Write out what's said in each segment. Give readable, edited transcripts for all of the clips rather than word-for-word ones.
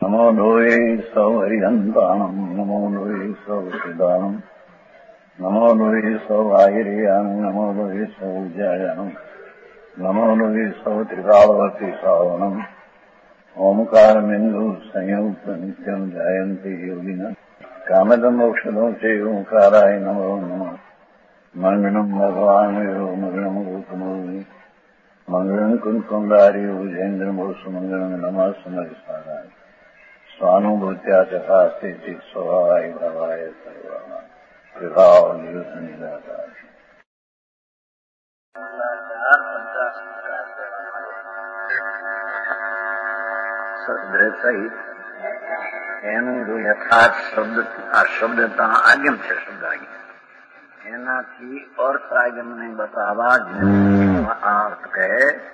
નમો લોહે સૌ હરિહંતાણમ નમો લોહે સૌ સિદ્ધાણમ નમો લોહે સૌ આહિર્યાણમ નમો લોહે સૌ જયાણમ નમો લોહે સૌ ત્રિકાળવતી શ્રાવણમ ઓમકારમિંદુ સંયુક્ત નિત્યમ જાયંતી યોગિના કામદમ ઔષધો છે ઓંકારાય નમો નમઃ મંગળમ ભગવાન મંગળમ ગોતમોહિ મંગળમ કુંકુંડારી ઉજેન્દ્રમોષ મંગળમ નમઃ સમયસારાય સ્વાનુભૂત્યા ચકાસ્તે સ્વભાવાય ભાવાય સર્વા વિભાવ નિદાતા સહિત એનું જો યથાર્થ શબ્દ આ શબ્દતા આગમ છે શબ્દ આગમ એનાથી અર્થ આગમને બતાવવા અર્થ કહે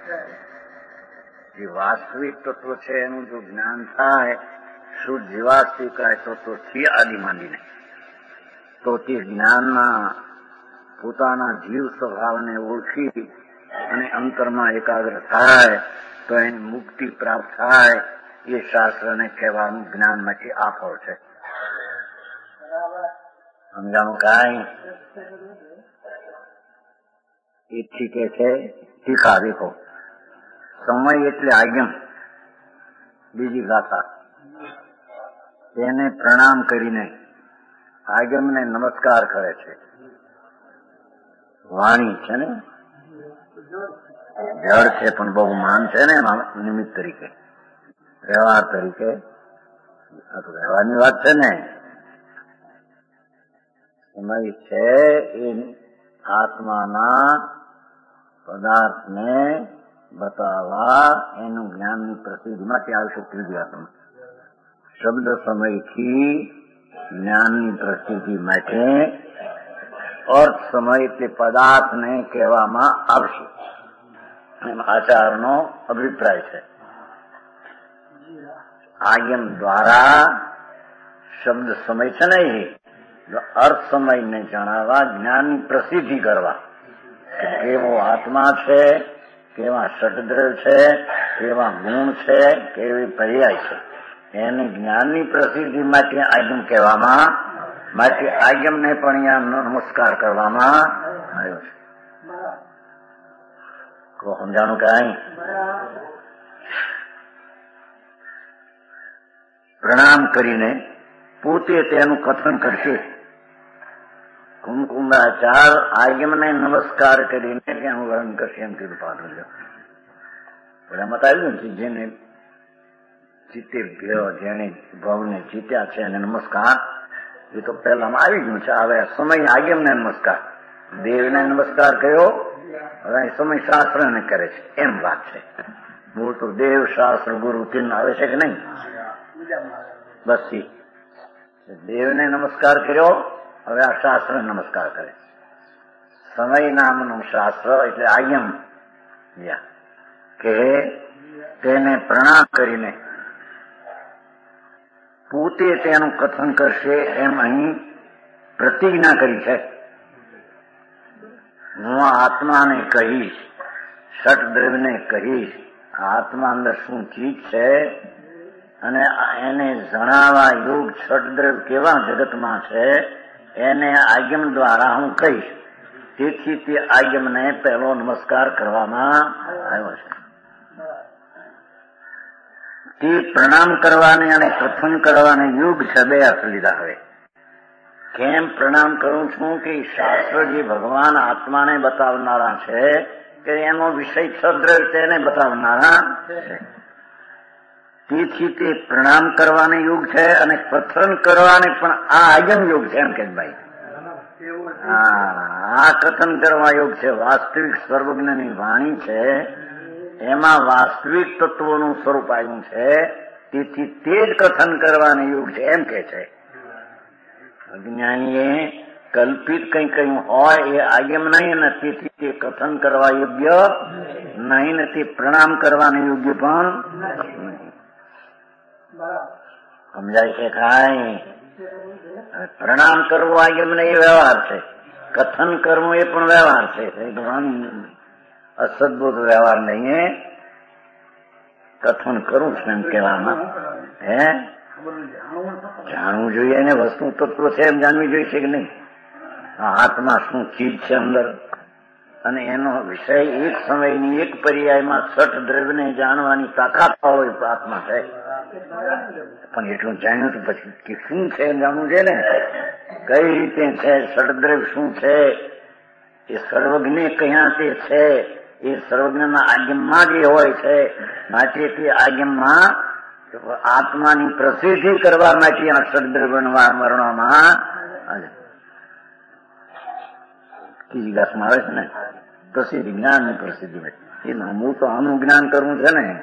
જે વાસ્તવિક તત્વ છે એનું જો જ્ઞાન થાય શુદ્ધ જીવાસ્તિક તત્વથી આદિ માંડીને તો તે જ્ઞાનના પોતાના જીવ સ્વભાવને ઓળખી અને અંતરમાં એકાગ્ર થાય તો એની મુક્તિ પ્રાપ્ત થાય એ શાસ્ત્રને કહેવાનું જ્ઞાનમાંથી આ ફળ છે. સમજાણું કાંઈ એથી કે છે ટીકા દેખો સમય એટલે આજ્ઞમ બીજી ગાથા તેને પ્રણામ કરીને આજ્ઞમને નમસ્કાર કરે છે. વાણી છે ને જળ છે પણ બહુ માન છે ને નિમિત્ત તરીકે વ્યવહાર તરીકે વ્યવહારની વાત છે ને સમય છે એ આત્માના પદાર્થને બતાવવા એનું જ્ઞાનની પ્રસિદ્ધિમાંથી આવશે. ત્રીજી આત્મા શબ્દ સમયથી જ્ઞાનની પ્રસિદ્ધિ માટે અર્થ સમય તે પદાર્થને કહેવામાં આવશે એમ આચારનો અભિપ્રાય છે. આજ્ઞમ દ્વારા શબ્દ સમય છે ને એ અર્થ સમયને જણાવવા જ્ઞાનની પ્રસિદ્ધિ કરવા કેવો આત્મા છે, કેવા ષટદ્રવ્ય છે, કેવા ગુણ છે, કેવી પર્યાય છે એને જ્ઞાનની પ્રસિદ્ધિ માટે આજ્ઞમ કહેવામાં માટે આજ્ઞમને પણ અહીંયા નમસ્કાર કરવામાં આવ્યો છે. સમજાણું કાંઈ પ્રણામ કરીને પોતે તેનું કથન કરશે. કુમકુંડાચાર આજ્ઞમને નમસ્કાર કરીને તેનું વર્ણન કરશે એમ કીધું પાછું. પણ એમાં આવ્યું નથી જેને ચિત્તે જેને ભાવને જીત્યા છે અને નમસ્કાર એ તો પહેલામાં આવી ગયું છે. હવે સમય આજ્ઞમને નમસ્કાર દેવને નમસ્કાર કર્યો હવે સમય શાસ્ત્રને કરે છે એમ વાત છે. મૂળ તો દેવ શાસ્ત્ર ગુરુ તીન આવે છે કે નહીં? બસ દેવને નમસ્કાર કર્યો હવે આ શાસ્ત્રને નમસ્કાર કરે. સમય નામનું શાસ્ત્ર એટલે આજ્ઞમ કે તેને પ્રણામ કરીને પોતે તેનું કથન કરશે એમ અહીં પ્રતિજ્ઞા કરી છે. હું આત્માને કહીશ, ષટદ્રવ્યને કહીશ આત્મા અંદર શું ચીજ છે અને એને જણાવવા યોગ ષટદ્રવ્ય કેવા જગતમાં છે એને આજ્ઞમ દ્વારા હું કહીશ. તેથી તે આજ્ઞમને પહેલો નમસ્કાર કરવામાં આવ્યો છે. તે પ્રણામ કરવાને અને કથન કરવાને યુગ છે બે અર્થ લીધા. હવે કેમ પ્રણામ કરું છું કે શાસ્ત્ર જે ભગવાન આત્માને બતાવનારા છે કે એનો વિષય ષટદ્રવ્ય તેને બતાવનારા છે. તેથી તે પ્રણામ કરવાને યુગ છે અને કથન કરવાને પણ આ આજ્ઞમ યુગ છે એમ કે ભાઈ આ કથન કરવા યોગ છે. વાસ્તવિક સર્વજ્ઞની વાણી છે એમાં વાસ્તવિક તત્વોનું સ્વરૂપ આવ્યું છે તેથી તે જ કથન કરવાને યુગ છે એમ કે છે. અજ્ઞાનીએ કલ્પિત કંઈ કહ્યું હોય એ આજ્ઞમ નહીં ને તેથી તે કથન કરવા યોગ્ય નહીં ને તે પ્રણામ કરવાને યોગ્ય પણ નહીં. સમજાય છે કાંઈ? પ્રણામ કરવું આજ્ઞમને એ વ્યવહાર છે, કથન કરવું એ પણ વ્યવહાર છે. અસદબુદ્ધ વ્યવહાર નહીં. કથન કરું છું એમ કહેવામાં. હે જાણવું જોઈએ એને વસ્તુ તત્વ છે એમ જાણવી જોઈએ છે કે નહીં? આત્મા શું ચીજ છે અંદર, અને એનો વિષય એક સમયની એક પર્યાયમાં છઠ દ્રવ્યને જાણવાની તાકાત હોય તો આત્મા છે. પણ એટલું જાણ્યું તો પછી કે શું છે એમ જાણવું છે ને. કઈ રીતે છે, ષડદ્રવ્ય શું છે, એ સર્વજ્ઞ કયા તે છે, એ સર્વજ્ઞના આજ્ઞમાં જે હોય છે. માટે તે આજ્ઞમાં આત્માની પ્રસિદ્ધિ કરવા માટે આ ષડદ્રવ્ય વર્ણવામાં ત્રીજી ગાસમાં આવે છે ને પ્રસિદ્ધિ, જ્ઞાનની પ્રસિદ્ધિ. એનું હું તો આનું જ્ઞાન કરવું છે ને.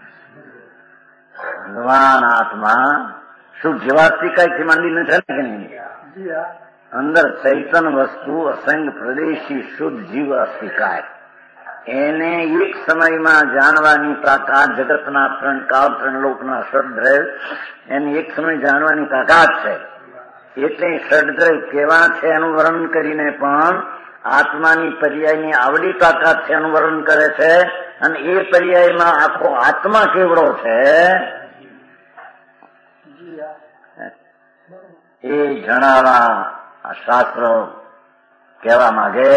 ભગવાન આત્મા શુદ્ધ જીવાસ્તિકાથી માંડીને છે ને કે નહીં? અંદર ચૈતન વસ્તુ અસંગ પ્રદેશી શુદ્ધ જીવ અસ્તિકાય, એને એક સમયમાં જાણવાની તાકાત જગતના ત્રણ કાળ ત્રણ લોકના ષડદ્રવ્ય એની એક સમય જાણવાની તાકાત છે. એટલે ષડદ્રવ્ય કેવા છે એનું વર્ણન કરીને પણ આત્માની પર્યાયની આવડી તાકાત છે એનું વર્ણન કરે છે. અને એ પર્યાયમાં આખો આત્મા કેવડો છે એ જણાવવા આ શાસ્ત્રો કહેવા માંગે.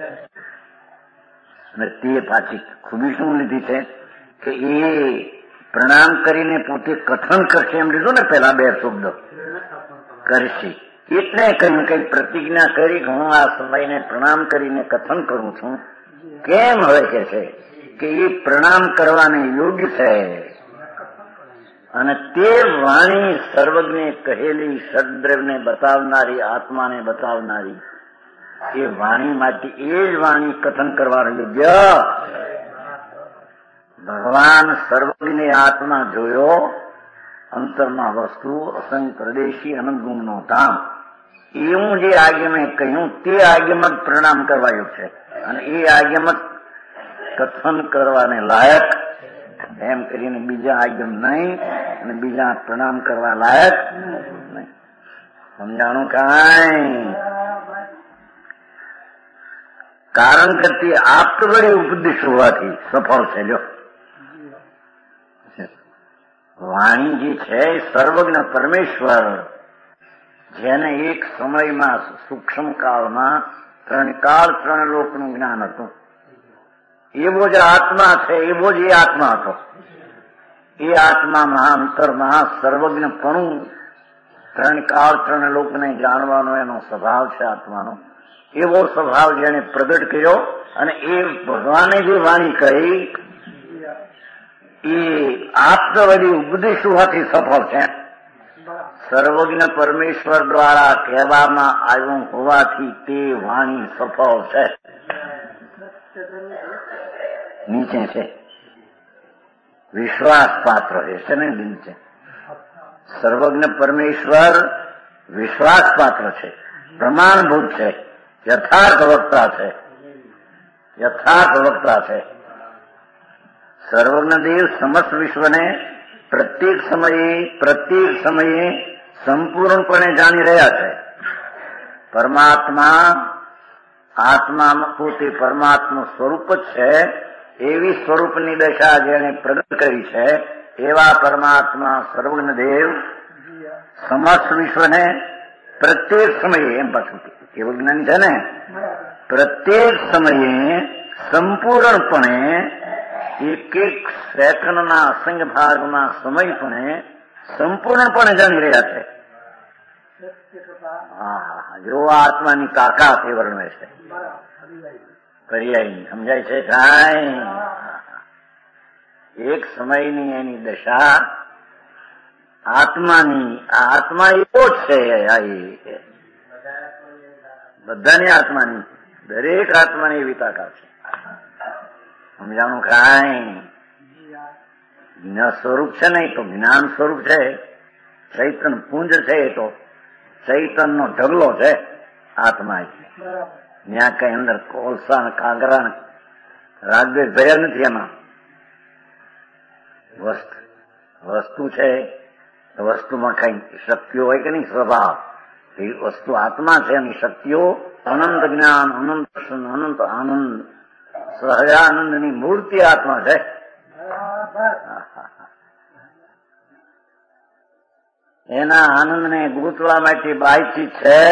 અને તે પાછી ખૂબી શું લીધી છે કે એ પ્રણામ કરીને પોતે કથન કરશે એમ લીધું ને. પેલા બે શબ્દ કરશે એટલે કહ્યું કઈ પ્રતિજ્ઞા કરી કે હું આ સમયને પ્રણામ કરીને કથન કરું છું. કેમ હવે કે છે કે એ પ્રણામ કરવાને યોગ્ય છે. અને તે વાણી સર્વજ્ઞે કહેલી ષડદ્રવ્યને બતાવનારી, આત્માને બતાવનારી એ વાણી માટે એ જ વાણી કથન કરવાનું યોગ્ય. ભગવાન સર્વજ્ઞ આત્મા જોયો, અંતરમાં વસ્તુ અસંગ પ્રદેશી અનંત ગુણનો ધામ, એવું જે આજ્ઞમે કહ્યું તે આજ્ઞમત પ્રણામ કરવાયું છે. અને એ આજ્ઞમત કથન કરવાને લાયક એમ કરીને બીજા આજ્ઞમ નહીં અને બીજા પ્રણામ કરવા લાયક નહીં. સમજાણું કાંઈ? કારણ કે તે આપ્ત વડે ઉપદેશ હોવાથી સફળ છે. જો વાણી જે છે સર્વજ્ઞ પરમેશ્વર, જેને એક સમયમાં સૂક્ષ્મ કાળમાં ત્રણ કાળ ત્રણ લોકનું જ્ઞાન હતું, એવો જ આત્મા છે. એવો જ એ આત્મા હતો. એ આત્મામાં અંતરમાં સર્વજ્ઞપણું, ત્રણ કાળ ત્રણ લોકને જાણવાનો એનો સ્વભાવ છે આત્માનો. એવો સ્વભાવ જેને પ્રગટ કર્યો અને એ ભગવાને જે વાણી કહી એ આપ્તવડી ઉપદેશ હોવાથી સફળ છે. સર્વજ્ઞ પરમેશ્વર દ્વારા કહેવામાં આવ્યું હોવાથી તે વાણી સફળ છે. નીચે છે વિશ્વાસ પાત્ર છે ને નીચે સર્વજ્ઞ પરમેશ્વર વિશ્વાસ પાત્ર છે, પ્રમાણભૂત છે, યથાર્થ વક્તા છે. યથાર્થ વક્તા છે. સર્વજ્ઞ દેવ સમસ્ત વિશ્વને પ્રત્યેક સમયે સંપૂર્ણપણે જાણી રહ્યા છે. પરમાત્મા આત્મા પોતે પરમાત્મા સ્વરૂપ જ છે. એવી સ્વરૂપની દશા જેને પ્રગટ કરી છે એવા પરમાત્મા સર્વજ્ઞ દેવ સમસ્ત વિશ્વને પ્રત્યેક સમયે, એમ પાછું કેવું જ્ઞાન છે ને, પ્રત્યેક સમયે સંપૂર્ણપણે એક એક સેકન્ડના અસંગ ભાગમાં સમયપણે સંપૂર્ણપણે જાણી રહ્યા છે. હા, જો આત્માની તાકાત એ વર્ણવે છે. પર્યાય સમજાય છે કાંઈ? એક સમયની એની દશા આત્માની, આ આત્મા એવો જ છે. બધાની આત્માની, દરેક આત્માની એવી તાકાત છે. સમજાણું કાંઈ? જ્ઞાન સ્વરૂપ છે ને, તો જ્ઞાન સ્વરૂપ છે. ચૈતન પુંજ છે, એ તો ચૈતનનો ઢગલો છે આત્મા. ત્યાં કઈ અંદર કોલસા ને કાગરા ને રાગદ્વેષ ભર્યા નથી. એમાં વસ્તુ છે, વસ્તુમાં કઈ શક્તિઓ હોય કે નહીં, સ્વભાવ. એ વસ્તુ આત્મા છે, એની શક્તિઓ અનંત જ્ઞાન, અનંત દર્શન, અનંત આનંદ, સહજાનંદની મૂર્તિ આત્મા છે. એના આનંદને ગૂંથવા માટે બાયથી છે.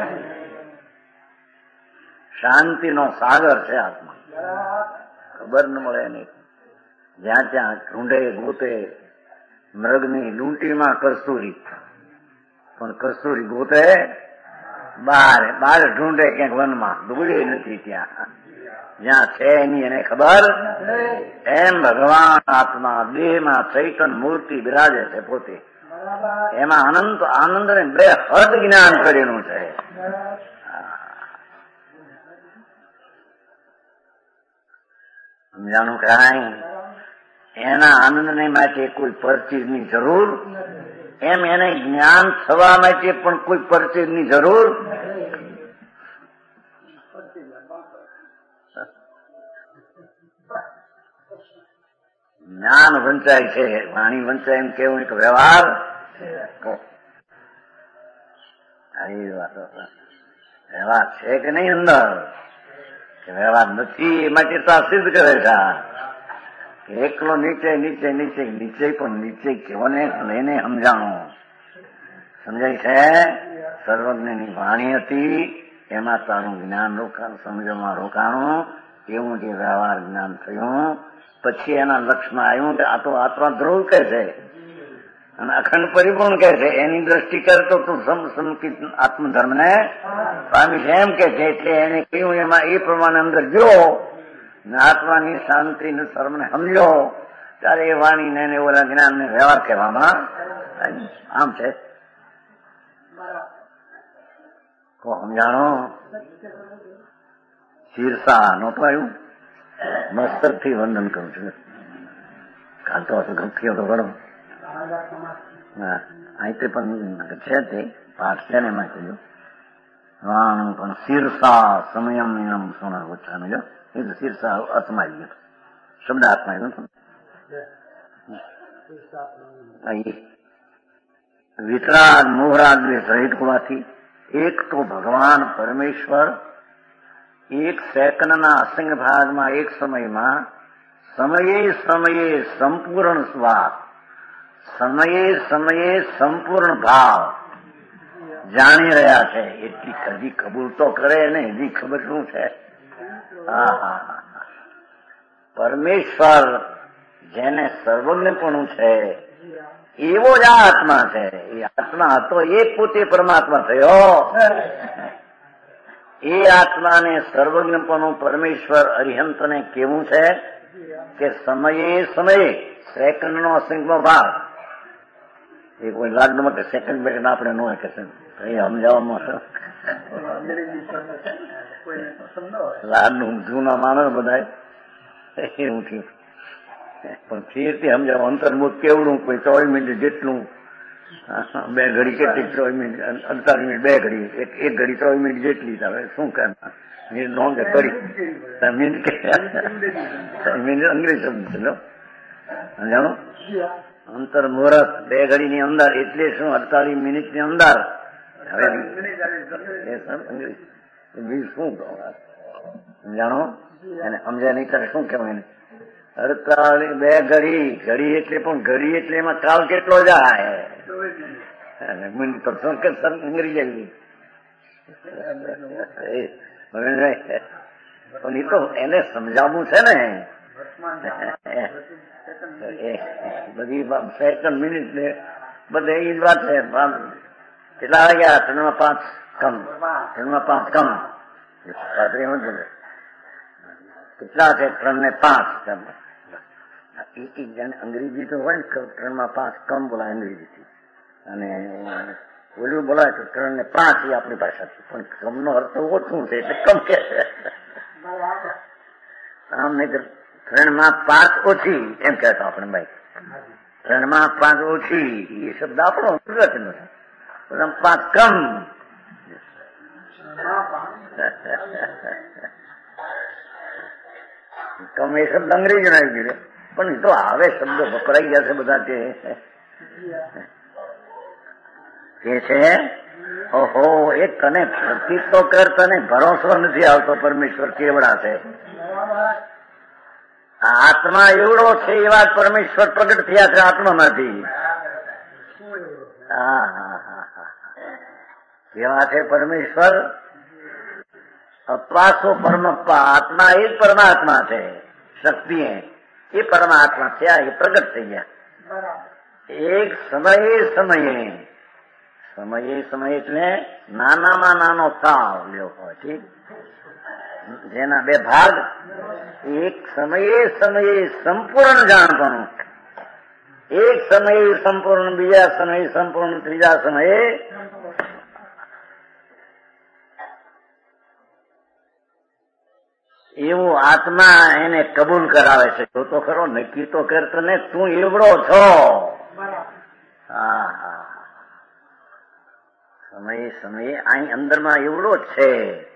શાંતિનો સાગર છે આત્મા. ખબર ન મળે નહીં. જ્યાં ત્યાં ઢૂંઢે ગોતે. મૃગની લૂંટીમાં કસ્તુરી, પણ કસ્તુરી ગોતે બહાર ઢૂંઢે ક્યાંક વનમાં, દૂરે નથી ત્યાં. જ્યાં છે એની એને ખબર. એમ ભગવાન આત્મા દેહમાં ચૈતન મૂર્તિ બિરાજે છે પોતે. એમાં અનંત આનંદ ને બે હદ જ્ઞાન કરેલું છે. સમજાણું કાંઈ? એના આનંદને માટે કોઈ પરચીજની જરૂર, એમ એને જ્ઞાન થવા માટે પણ કોઈ પરચીજની જરૂર. જ્ઞાન વંચાય છે, વાણી વંચાય એમ કેવું કે વ્યવહાર. વ્યવહાર છે કે નહીં અંદર? કે વ્યવહાર નથી એ માટે તો સિદ્ધ કરે છે. એકલો નીચે નીચે નીચે નીચે પણ નીચે કેવોને લઈને સમજાણું. સમજાય છે? સર્વજ્ઞની વાણી હતી, એમાં તારું જ્ઞાન રોકાણ, સમજવામાં રોકાણું. એવું કે વ્યવહાર જ્ઞાન થયું. પછી એના લક્ષ્યમાં આવ્યું કે આ તો આત્મા ધ્રુવ કહે છે અને અખંડ પરિપૂર્ણ કહે છે. એની દ્રષ્ટિ કરતો તું સમકિત આત્મધર્મને પામી છે એમ કે છે. એટલે એને કહ્યું એમાં એ પ્રમાણે અંદર જો આત્માની શાંતિ ને સર્વને સમજો ત્યારે એ વાણી ને ઓલા જ્ઞાન ને વ્યવહાર કહેવામાં આમ છે. કો સમજાણો? શીરસા નહોતું આવ્યું? મસ્તર થી વંદન કરું છું. કાલ તો ગમતી હતો ઘણો. અહીં પણ છે તે પાઠ છે ને એમાં કહ્યું પણ શીરસા સમયમ સોના ઓછા જો એ તો શીરસા આત્મા આવી ગયો. શબ્દ આત્મા આવ્યો. વિતરાગ મોહરાગ સહિત હોવાથી એક તો ભગવાન પરમેશ્વર એક સેકન્ડના અસંગ ભાગમાં એક સમયમાં સમયે સમયે સંપૂર્ણ સ્વાદ, સમયે સમયે સંપૂર્ણ ભાવ જાણી રહ્યા છે. એટલી હજી કબૂલ તો કરે ને, હજી ખબર શું છે? પરમેશ્વર જેને સર્વજ્ઞપણું છે એવો જ આ આત્મા છે. એ આત્મા હતો એ પોતે પરમાત્મા થયો. એ આત્માને સર્વજ્ઞપણું પરમેશ્વર અરિહંતને કેવું છે કે સમયે સમયે સેકન્ડનો અસંખ્ય ભાગ. એ કોઈ લાગણ માટે સેકન્ડ બેકન્ડ આપણે ન કે સમજાવવામાં લાડનું જૂના માણસ બધા એવું થયું. પણ ફેરથી સમજાવ અંતર્મુખ કેવડું, કોઈ 24 મિનિટ જેટલું, 2 ઘડી કેટલી 24 મિનિટ 48 મિનિટ 2 ઘડી, એક ઘડી 24 મિનિટ જેટલી. હવે શું કરતા મિનિટ નો કે કરી મિનિટ અંગ્રેજ શબ્દ છે જાણો. અંતર મુહૂર્ત 2 ઘડીની અંદર એટલે શું 48 મિનિટની અંદર. હવે અંગ્રેજ શું જાણો એને સમજાય નહીં ત્યારે શું કહેવાય? 48 2 ઘડી એટલે પણ ઘડી એટલે એમાં કાલ કેટલો જાય? મિનિટ તો શું કે અંગ્રેજી આવી પણ એ તો એને સમજાવવું છે ને. બધી સેકન્ડ મિનિટ ને બધે એ જ વાત છે. કેટલા વાગ્યા? 3:05 કમ. 3:05 કમ. કેટલા છે? 3:05 કમ. એક જણ અંગ્રેજી તો હોય ને 3:05 કમ બોલાય અંગ્રેજીથી, અને ઓલું બોલાય તો 3:05 એ આપણી ભાષાથી. પણ કમનો અર્થ ઓછું છે એટલે કમ કે આમ નહીં 3:05 ઓછી એમ કહેતો આપણે ભાઈ. 3:05 ઓછી એ શબ્દ આપણો ગુજરાતીનો છે. 5 કમ. કમ એ શબ્દ અંગ્રેજી આવી ગયો પણ એ તો આવે શબ્દો વપરાઈ ગયા છે બધા. તે છે ઓહો એક તને પ્રતીત તો કર, તને ભરોસો નથી આવતો પરમેશ્વર કેવડા છે. આત્મા એવડો છે એવા પરમેશ્વર પ્રગટ થયા છે આત્મામાંથી. કેવા છે પરમેશ્વર? અપાસો પરમપ્પા, આત્મા એ જ પરમાત્મા છે. શક્તિ એ પરમાત્મા છે, એ પ્રગટ થઈ ગયા. એક સમયે એટલે નાનામાં નાનો સાવ લ્યો હોય, ઠીક, જેના બે ભાગ. એક સમયે સંપૂર્ણ જાણવાનું, એક સમયે સંપૂર્ણ, બીજા સમયે સંપૂર્ણ, ત્રીજા સમયે એવું આત્મા એને કબૂલ કરાવે છે. જો તો ખરો, નક્કી તો કરતો ને તું એવડો છો. સમયે અહીં અંદરમાં એવડો જ છે.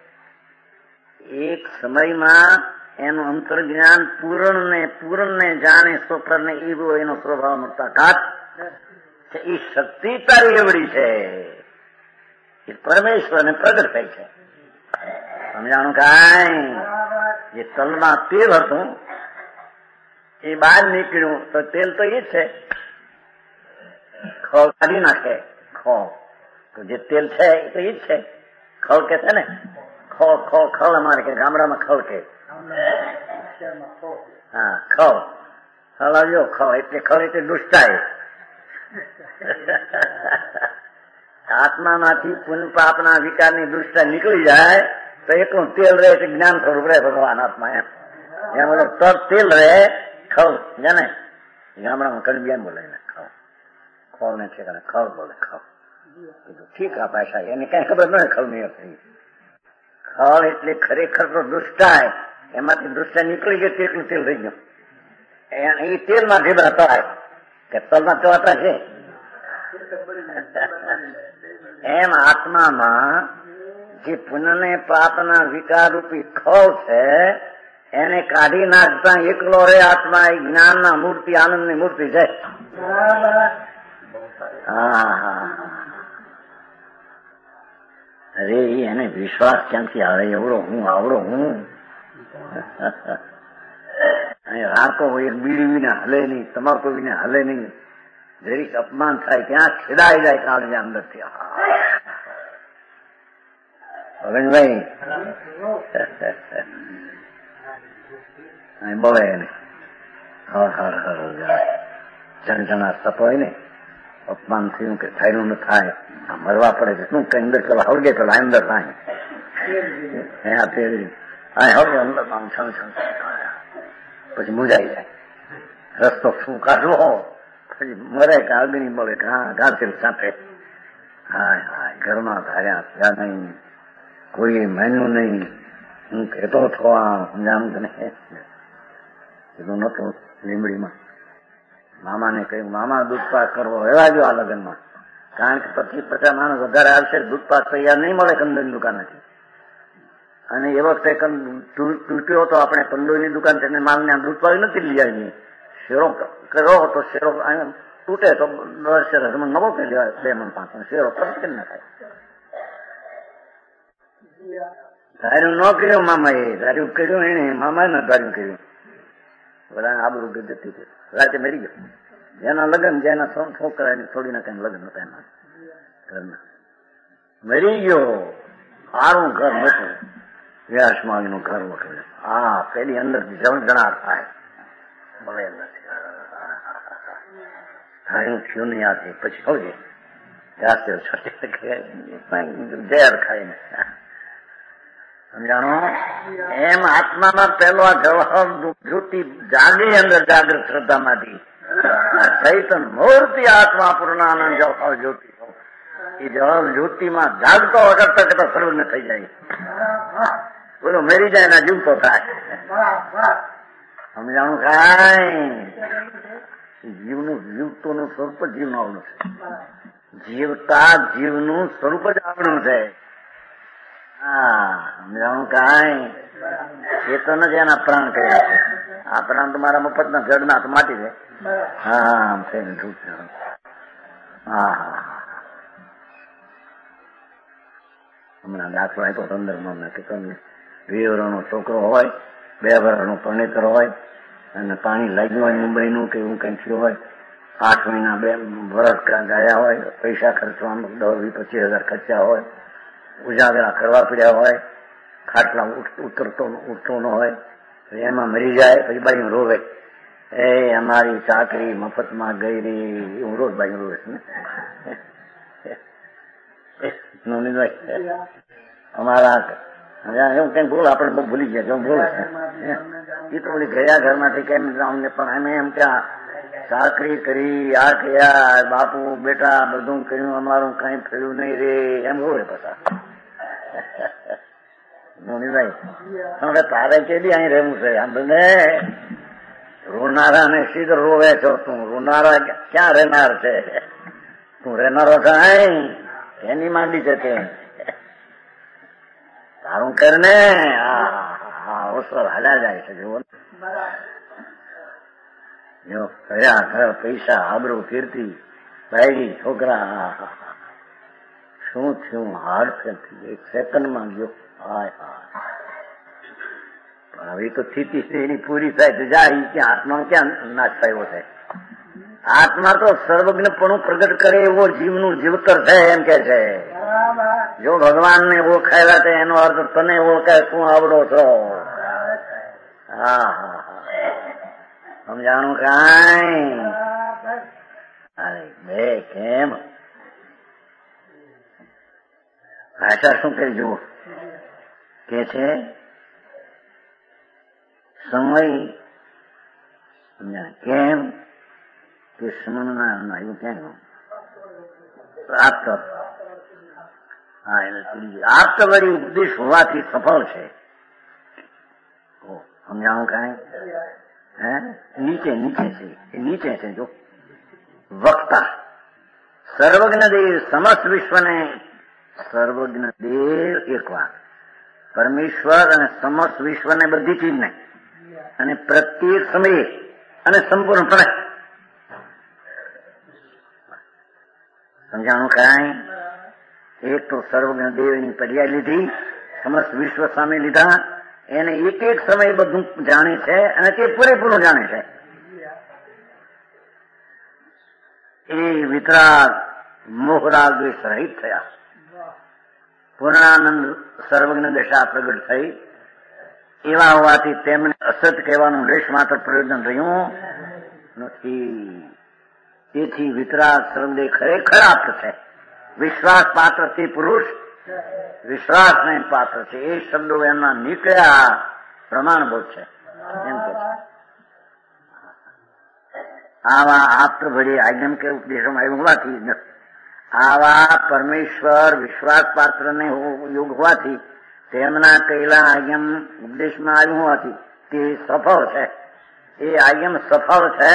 એક સમયમાં એનું અંતર્જ્ઞાન પૂર્ણને જાણે સ્વપ્રને એવો એનો સ્વભાવનો તાકાત છે. એ શક્તિ તારી એવડી છે, એ પરમેશ્વરને પ્રગટ થઈ છે. સમજાણું? કાંઈ જે તલમાં તેલ હતું એ બહાર નીકળ્યું તો તેલ તો એ છે, ખળ કાઢી નાખે. ખળ તો જે તેલ છે એ તો એ જ છે. ખળ કે છે ને, ખળ અમારે કે ગામડામાં ખળ કે. હા, ખળ આવ્યો. ખળ એટલે દુષ્ટાય. આત્મામાંથી પુણ્ય પાપના વિકારની દુષ્ટા નીકળી જાય તો એકલું તેલ રહે છે, જ્ઞાન સ્વરૂપ રહે ભગવાન આત્મા. એમ તર તેલ રહે. ખળ જાને ગામડામાં કડબિયાન બોલે ને, ખળ ને છે, ખળ બોલે. ખળ કીધું ઠીક, આ ભાષા એને કઈ ખબર ન ખળ નહીં હતી. ખળ એટલે ખરેખર તો દુષ્ટાય. એમાંથી દુષ્ટા નીકળી ગઈ તેટલું તેલ રહી ગયું. એ તેલમાં ઢીબરા તળાય કે તલમાં તળાતા છે. એમ આત્મામાં જે પુણ્યને પાપના વિકારરૂપી ખળ છે એને કાઢી નાખતા એકલો રે આત્મા. એ જ્ઞાનના મૂર્તિ, આનંદની મૂર્તિ છે. અરે એને વિશ્વાસ ક્યાંથી આવે? એવડો હું, આવડો હું. રાકો એક બીડી વિના હલે નહીં, તમાકુ વિના હલે નહીં. જરીક અપમાન થાય ત્યાં ખેડાઈ જાય કાળજા અંદરથી. ભગનભાઈ બોલે એને જણા સપ હોય ને, અપમાન થયું કે થયેલું ન થાય, મરવા પડે છે શું? કઈ અંદર પેલા હળગે, પેલા અંદર થાય. હવે અંદર પછી મુજાઈ જાય. રસ્તો શું કાઢવો, પછી મરે કે અગ્નિ મળે કે ઘાસેલ સાથે. હાય ઘરમાં ધાર્યા થયા નહીં, કોઈ માન્યું નહીં. હું કહેતો હતો સમજાણું તને? કીધું નતું. લીમડીમાં મામાને કહ્યું, મામા દૂધપાક કરવો એવા જો આ લગ્નમાં. કારણ કે 25-50 માણસ વધારે આવશે, દૂધપાક તૈયાર નહીં મળે કંદોઈની દુકાનેથી. અને એ વખતે તૂટ્યો તો આપણે કંદોઈની દુકાન તેને માલને દૂધપાક નથી લઈ આવીએ. શેરો કર્યો તો શેરો તૂટે તો 10 શેરો નવો કરી લેવાય, 2 મણ 5 મણ શેરો પછી ના થાય. ધાર્યું ન કર્યું મામા, એ ધાર્યું કર્યું એને, મામા ને ધાર્યું કર્યું. બધા આબરૂ જતી છે. રાતે મરી ગયો. જેના લગ્ન, જેના છોકરા થોડી ના કઈ લગ્ન હતા એના ઘરના, મરી ગયો. સારું ઘર મોટું, વ્યાસમાં નું ઘર મોટું. પેલી અંદરથી જણાર થાય. ભલે નથી ધાર્યું થયું નહીં. આ પછી હોય ઝેર ખાઈને. સમજાણો? એમ આત્મામાં પેલો આ જવાહર જ્યોતિ જાગી અંદર, જાગૃત શ્રદ્ધામાંથી ચૈતન મૂર્તિ આત્મા પૂર્ણાનંદ જવાહર જ્યોતિ. એ જવાહર જ્યોતિમાં જાગતો વગર કરતા સર્વને થઈ જાય. બોલો મરી જાય ના જીવતો થાય. સમજાણું? કાંઈ જીવનું જીવતોનું સ્વરૂપ જીવનું આવડું છે. જીવતા જીવનું સ્વરૂપ જ આવડું છે. સમજાણું? કાંઈ ચેતન જ એના પ્રાણ કર્યા છે. આ પ્રાણ તો મારા મફતના જડના તો માટી છે. હમણાં દાખલો આપ્યો 15 કે તમને 2 વર્ષનો છોકરો હોય, 2 વર્ષનો પરણેતર હોય અને પાણી લાગ્યું હોય મુંબઈનું કે એવું કઈ થયું હોય, 8 મહિના 2 વર્ષ ગયા હોય, પૈસા ખર્ચવામાં 10,000-25,000 ખર્ચા હોય, ઉજાગરા કરવા પડ્યા હોય, ખાટલા ઉઠતો ન હોય, એમાં મરી જાય, પછી બાઈ રોવે, એ અમારી ચાકરી મફતમાં ગઈ રહી, હું રોજ બાઈ રોવે છે. અમારા એવું કઈ બોલ, આપણે બહુ ભૂલી ગયા હું બોલે એ તો ઓલી ગયા ઘરમાંથી કેમ અમને, પણ અમે એમ ત્યાં ચાકરી કરી, આ કયા બાપુ બેટા બધું કર્યું, અમારું કઈ થયું નહીં રે, એમ રોવે પાછા. નોનીભાઈ હવે તારે કેદી અહીં રહેવું છે? આમ બધે રોનારા ને સીધો રોવે છો તું. રોનારા ક્યાં રહેનાર છે? તું રહેનારો થાય એની માંડી છે તે સારું કર ને. અવસર હાલ્યા જાય છે. જો કયા ઘર પૈસા આબરૂ કીર્તિ બાયડી છોકરા શું થયું? હાર્ટ ફેલ થઈ ગયું, 1 સેકન્ડમાં ગયો. પણ હવે તો સ્થિતિ એની પૂરી થાય તો જાય ક્યાં? આત્મા ક્યાં નાશ થયો છે? આત્મા તો સર્વજ્ઞપણું પ્રગટ કરે એવો જીવનું જીવતર છે એમ કે છે. જો ભગવાનને ઓળખાયેલા છે એનો અર્થ તને ઓળખાય, તું આવડો છો. સમજાણું કાંઈ? અરે બે કેમ ભાષા શું કરી જુઓ કે છે સમય કેમ કે સમજના એવું કેમ પ્રાપ્ત. આપ્ત વળી ઉપદેશ હોવાથી સફળ છે. સમજાણું કાંઈ? નીચે છે, એ નીચે છે. જો વક્તા સર્વજ્ઞ દેવ સમસ્ત વિશ્વને, સર્વજ્ઞ દેવ એક વાત, પરમેશ્વર અને સમસ્ત વિશ્વને બધી ચીજને અને પ્રત્યેક સમયે અને સંપૂર્ણપણે. સમજાણું કાંઈ? એક તો સર્વજ્ઞ દેવની પર્યાય લીધી, સમસ્ત વિશ્વ સામે લીધા, એને એક સમય બધું જાણે છે અને તે પૂરેપૂરું જાણે છે. એ વિતરાગ મોહરાગ દ્વેષ રહિત થયા. પૂર્ણાનંદ સર્વજ્ઞ દશા પ્રગટ થઈ. એવા હોવાથી તેમને અસત કહેવાનું લેશ માત્ર પ્રયોજન રહ્યું નથી. તેથી વિતરાગ સર્વદેહ ખરેખર આપ્ત છે. વિશ્વાસ પાત્ર તે પુરુષ વિશ્વાસ નહીં પાત્ર છે. એ શબ્દો એમના નીકળ્યા પ્રમાણભૂત છે એમ કે છે. આવા આપ્ત ભળી આજ્ઞમ કે ઉપદેશોમાં એવું હોવાથી, આવા પરમેશ્વર વિશ્વાસ પાત્ર ને યોગ હોવાથી, તેમના કહેલા આજ્ઞમ ઉપદેશમાં આવ્યું હોવાથી તે સફળ છે. એ આજ્ઞમ સફળ છે.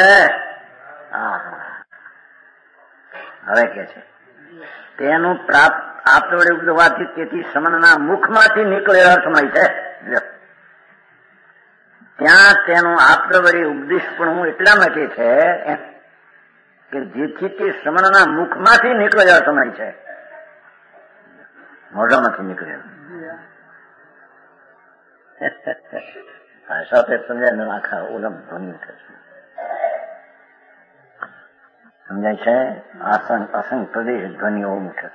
હવે કે છે તેનું પ્રાપ્ત આપ્ત વડે ઉપદેવાથી, તેથી સમનના મુખમાંથી નીકળેલો સમય છે. ત્યાં તેનું આપ્ત વડે ઉપદેશ પણ હું એટલા માટે છે કે જેથી તે શ્રમણના મુખમાંથી નીકળેલો સમય છે, મોઢામાંથી નીકળેલો. સાથે સમજાય આખા ઓલમ ધ્વનિ છે. સમજાય છે? અસંગ પ્રદેશ ધ્વનિ ઓમ છે.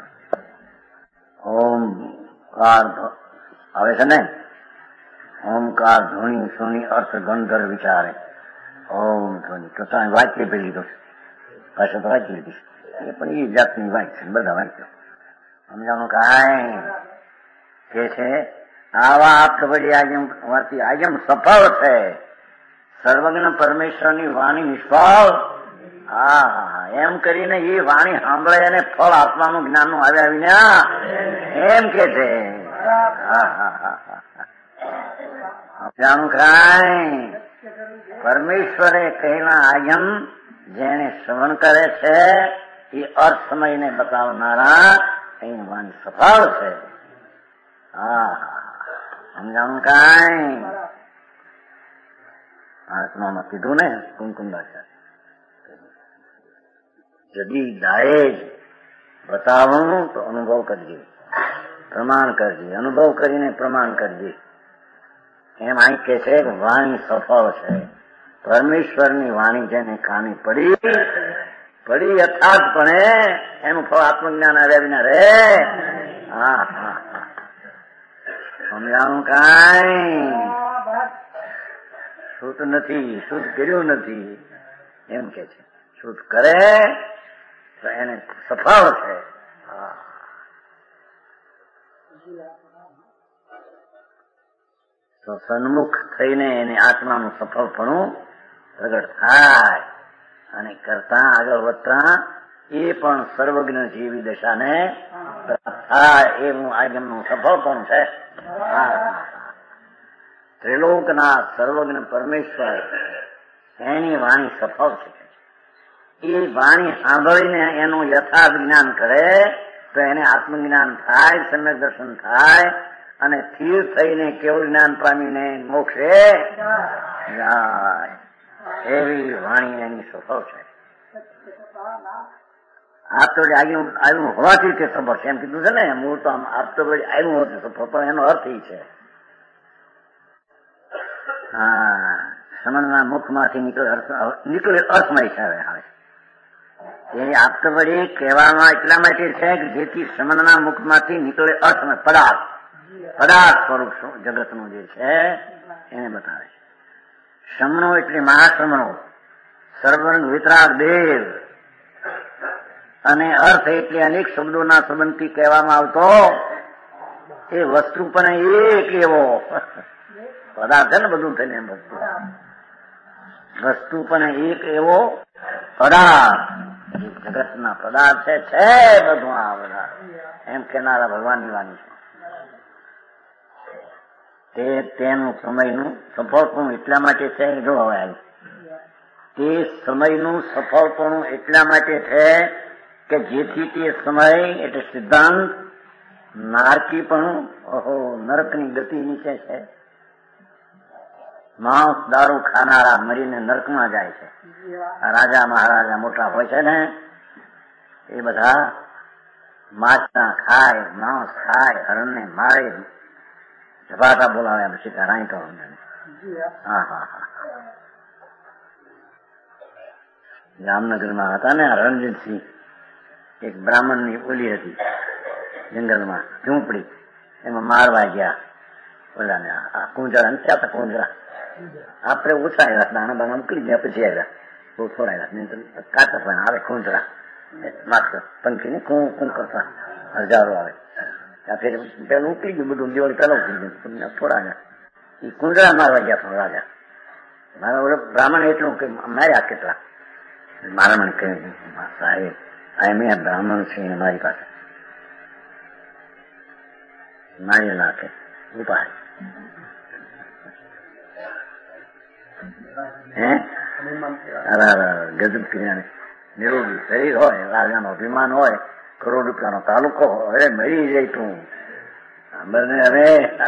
ઓમકાર આવે છે ને? ઓમકાર ધ્વનિ સુની અર્થ ગંધર વિચારે ઓમ ધ્વનિ. તો તમે વાક્ય ભી લીધો છે, પાછળ તો વાંચી લીધી છે, પણ એ જાતની વાંચ છે, બધા વાંચ્યો. સમજાણું કાંઈ? કે છે આવા આપ્ત વળી આજમ સફળ છે. સર્વજ્ઞ પરમેશ્વરની વાણી નિષ્ફળ. એમ કરીને એ વાણી સાંભળે અને ફળ આત્માનું જ્ઞાનનું આવ્યા વિના એમ કે છે. જાણું કાંઈ? પરમેશ્વરે કહેલા આજ્ઞમ જેને શ્રવણ કરે છે એ અર્થ સમયને બતાવનારા એની વાણી સફળ છે. સમજાણું કાંઈ? આત્મામાં કીધું ને કુમકુંદાચાર્ય, જદી દાયજ બતાવવાનું તો અનુભવ કરજે, પ્રમાણ કરજે, અનુભવ કરીને પ્રમાણ કરજે. એમ અહીં કે છે કે વાણી સફળ છે. પરમેશ્વરની વાણી જેને કાને પડી યથાર્થપણે એનું ફળ આત્મજ્ઞાન આવ્યા વિના રે. હા હા હા, સમજાણું કાંઈ શુદ્ધ નથી, શુદ્ધ કર્યું નથી એમ કે છે. શુદ્ધ કરે તો એને સફળ છે. તો સન્મુખ થઈને એને આત્માનું સફળપણું પ્રગટ થાય અને કરતા આગળ વધતા એ પણ સર્વજ્ઞ જેવી દશાને પ્રાપ્ત થાય એવું આગમનું સફળપણું છે. ત્રિલોકના સર્વજ્ઞ પરમેશ્વર એની વાણી સફળ છે. એ વાણી સાંભળીને એનું યથાર્થ જ્ઞાન કરે તો એને આત્મજ્ઞાન થાય, સમ્યક દર્શન થાય અને સ્થિર થઈને કેવું જ્ઞાન પામીને મોક્ષે જાય. એવી વાણી એની સફળ છે. આપ તો આવ્યું હોવાથી તે સફળ છે એમ કીધું છે ને. મૂળ તો આપ તો આવ્યું હોવાથી સફળ, પણ એનો અર્થ એ છે. હા, શ્રમણના મુખમાંથી નીકળે અર્થમાં હિસાબે આવે. એ આપતવડી કહેવામાં એટલા માટે છે કે જેથી શ્રમણના મુખમાંથી નીકળે અર્થમાં પદાર્થ સ્વરૂપ જગતનું જે છે એને બતાવે છે. શ્રમણો એટલે મહાશ્રમણો, સર્વરંગ વિતરાગ દેવ, અને અર્થ એટલે અનેક શબ્દોના સંબંધથી કહેવામાં આવતો એ વસ્તુ પણ એક એવો પદાર્થ છે ને. બધું થઈને વસ્તુ પણ એક એવો પદાર્થ, જગતના પદાર્થ છે બધું આ બધા એમ કેનારા ભગવાનની વાણી છે. તેનું સમયનું સફળપણું એટલા માટે છે. જો હવે તે સમયનું સફળપણું એટલા માટે છે કે જેથી તે સમય એટલે સિદ્ધાંત નારકીપણું, નરકની ગતિ નીચે છે. માંસ દારૂ ખાનારા મરીને નરકમાં જાય છે. રાજા મહારાજા મોટા હોય છે ને એ બધા માછના ખાય, માંસ ખાય, હરણને મારે, ઝપાટા બોલાવ્યા પછી રાઈ કરો. હા હા હા, જામનગરમાં હતા ને રણજીતસિંહ, એક બ્રાહ્મણની ઓલી હતી જંગલમાં ઝૂંપડી, એમાં મારવા ગયા ઓલાને. આ કુંજરા નથી આવતા, કુંજરા આપડે ઓછા આવ્યા, દાણા બાણા નીકળી ગયા પછી આવ્યા, બહુ થોડા આવ્યા. કાચા પણ આવે કુંજરા, માત્ર પંખી ને કું કું કરતા હજારો આવે. પેલું ઉકળી ગયું બધું, દિવાળી પેલા ઉકળી ગયું, થોડા આવ્યા. એ કુંજરા મારવા ગયા થોડા રાજા. મારા ઓલો બ્રાહ્મણ એટલું કે માર્યા કેટલા. મારા મને કહ્યું, સાહેબ આ મેં બ્રાહ્મણ છે મારી પાસે મારી નાખે ઉપાય. ગજબ ક્રિયા નિરોગી શરીર હોય, રાજાનો અભિમાન હોય, કરોડ રૂપિયાનો તાલુકો હોય, મરી જાય તું હવે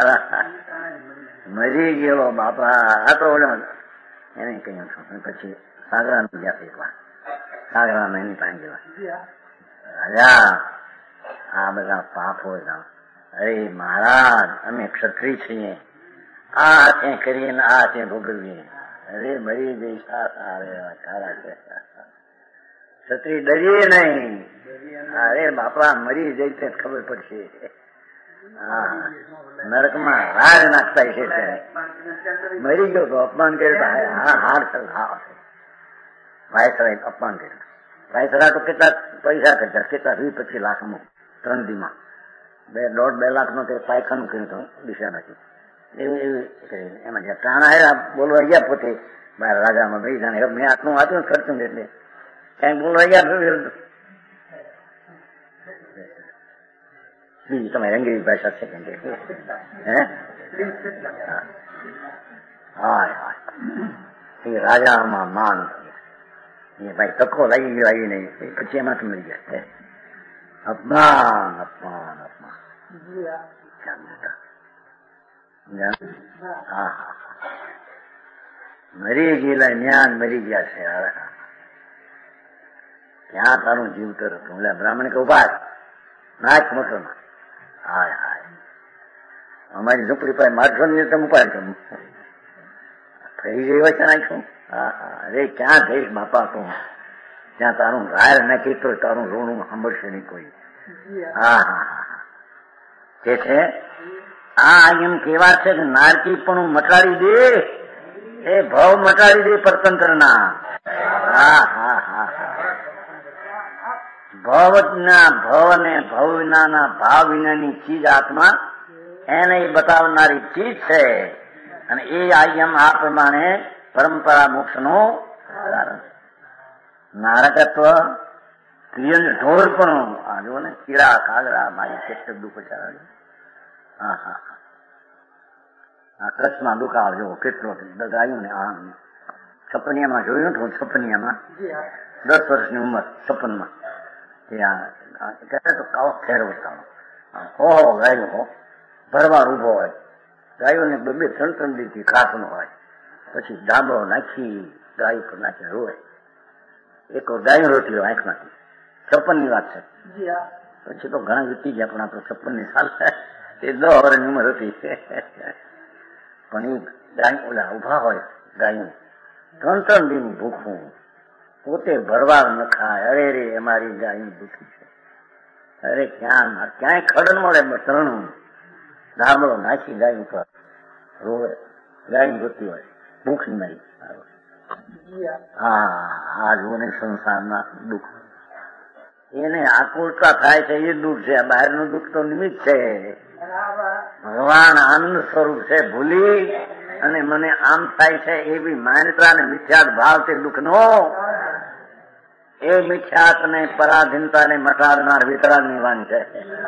મરી ગયેલો બાપા. આ તો એને કહ્યું પછી સાગરા ગયા એકવાર, સાગરા એની પાસે ગયા. રાજા આ બધા પાપ હોય. અરે મહારાજ અમે ક્ષત્રિય છીએ, આ છે કરીએ ને આ છે ભોગવીએ. અરે મરી જઈ સારા છે. ક્ષત્રિય ડરીએ નહીં. અરે બાપા મરી જઈ તે ખબર પડશે. હા, નરકમાં રાજ નાખતા છે. મરી ગયો તો અપમાન કર્યું. હાર વાયસરાય અપમાન કર્યું. વાયસરા તો કેટલા પૈસા ખર્ચા, કેટલા 20-25 લાખ અમુક 3 દીમાં 1.5-2 લાખ નો તે પાયખાનું કર્યું હતું દિશામાંથી. એવું કરીને એમાં જ્યાં પ્રાણ આવ્યા બોલવા ગયા પોતે બહાર રાજામાં ભાઈ જાણે મેં આટલું વાંચ્યું ખર્ચું એટલે ક્યાંક બોલવા ગયા. બીજી તમારી અંગ્રેજી ભાષા છે કેમ કે હા એ રાજામાં માન એ ભાઈ તકો લાગી ગયો આવી નહીં, પછી એમાંથી મળી ગયા. અપમાન અપમાન અપમાન. હા હા, મરી ગયેલા જ્ઞાન મરી ગયા છે. ક્યાં તારું જીવતર હતું? એટલે બ્રાહ્મણ કે ઉભા નાચ મોટરમાં. હાય હાય, અમારી ઝૂંપડી પાસે મારશો ને તમે ઉપાડ છો. ફરી ગઈ હોય છે નાખશું. અરે ક્યાં જઈશ બાપા તું? ત્યાં તારું રાયર નાખી તો તારું રોણું સાંભળશે નહીં કોઈ. કે છે આ એમ કેવા છે કે નારકી પણ મટાડી દે, એ ભાવ મટાડી દે પરતંત્ર ના. ભવના ભવ ને ભવ વિનાના ભાવ વિનાની ચીજ આત્મા એને બતાવનારી ચીજ છે. અને એ આયમ આ પ્રમાણે પરંપરા મોક્ષ નું કારણ. નારકત્વ પ્રિયન ઢોર પણ આ જો ને કીડા કાગડા મારી કેટલું દુઃખ ચાલે. આ કચ્છમાં દુકાળ જો કેટલો ગાયું ને આમ છપનિયામાં જોયું ને છપનિયામાં 10 વર્ષની ઉંમર 56માં ત્યાં તો કાવો ફેરવતા હો ગાયો હો ભરવાર ઉભો હોય, ગાયોને 2-3 દીથી ઘાસ નો હોય, પછી ડાબો નાખી ગાય પર નાખી રોય. એક ગાય રોટી હોય આંખમાંથી. 56ની વાત છે. પછી તો ઘણા વીતી ગયા, પણ આપણે 56ની સાલ એ 10 વર્ષની ઉંમર હતી. પણ એ ગાય ઓલા ઉભા હોય ગાયું 3 દિન ભૂખું, પોતે ભરવાર ન ખાય. અરે રે અમારી ગાય ભૂખી છે. અરે ક્યાંય ખડ ન મળે, તરણું ધાબળો નાખી ગાય ઉપર રોવે. ગાય જોતી હોય ભૂખની મારી. હા જોને સંસારના દુઃખ એને આકુલતા થાય છે, એ દુઃખ છે. બહારનું દુઃખ તો નિમિત્ત છે. ભગવાન આનંદ સ્વરૂપ છે. ભૂલી અને મને આમ થાય છે એવી માન્યતા અને મિથ્યાત ભાવ તે દુઃખ નો, એ મિથ્યાત ને પરાધીનતા ને મટાડનાર વિતરાગ ની વાણી છે.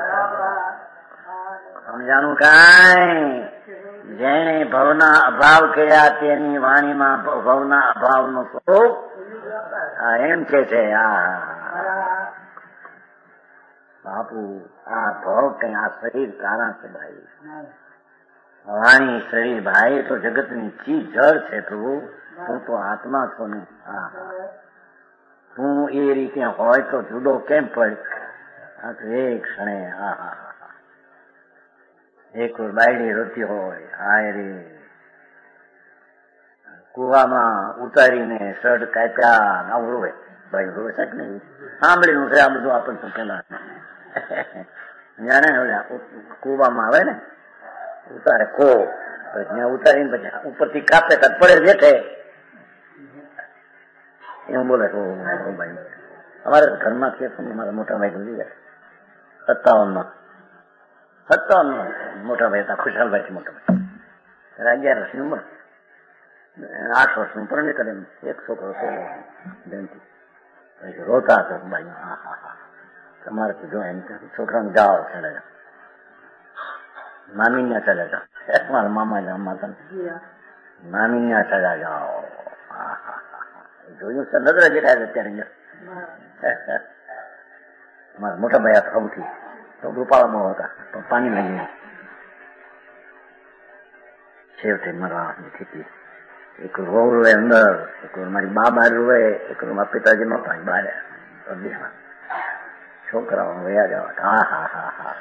સમજાનું કાંઈ? જેને ભવના અભાવ કયા તેની વાણીમાં ભવના અભાવ નો સ્વરૂપ એમ કે છે. બાપુ આ ભવ કઈ આ શરીર કારણ છે ભાઈ. વાણી શરીર ભાઈ તો જગતની ચીજ જળ છે. પ્રભુ તું તો આત્મા છો ને. તું એ રીતે હોય તો જુદો કેમ પડ? એક ક્ષણે એક બાયડી રોતી હોય, હાય રે કુવામાં ઉતારીને શર્ટ કાપ્યા, આવું રોવે ભાઈ. રોવે છે કે નહીં? સાંભળેલું છે આ બધું આપણને તો પેલા. જાણે કુવામાં આવે ને ઉતારે કો, ત્યાં ઉતારીને પછી ઉપરથી કાપે કાપ પડે બેઠે એવું બોલે. ભાઈ અમારે ઘરમાં છે, મારા મોટા ભાઈ ગુજરી ગયા 57 મોટા ભાઈ હતા. ખુશાલભાઈ મોટા ભાઈ 11 વર્ષની ઉંમર, 8 વર્ષનું પરણી કરે. એક છોકરો છે જયંતિ. રોતા હતો ભાઈ. તમારે તો જો એમ છોકરાને જાઓ ચડે જાઓ, મામી ત્યાં ચડે જાઓ. મારા મામા ગામમાં હતા, મામી ત્યાં ચડ્યા જાઓ. જોયું છે નજરે દેખાય અત્યારે. મારા મોટા ભાઈ સૌથી તો રૂપાળામાં હતા, પણ પાણી લાગી છેવટે મરવાની સ્થિતિ. એક વહુ રોવે અંદર, એક મારી બા બહાર રોવે, એક મારા પિતાજી નો ભાઈ બહાર. છોકરાઓ વયા જવા.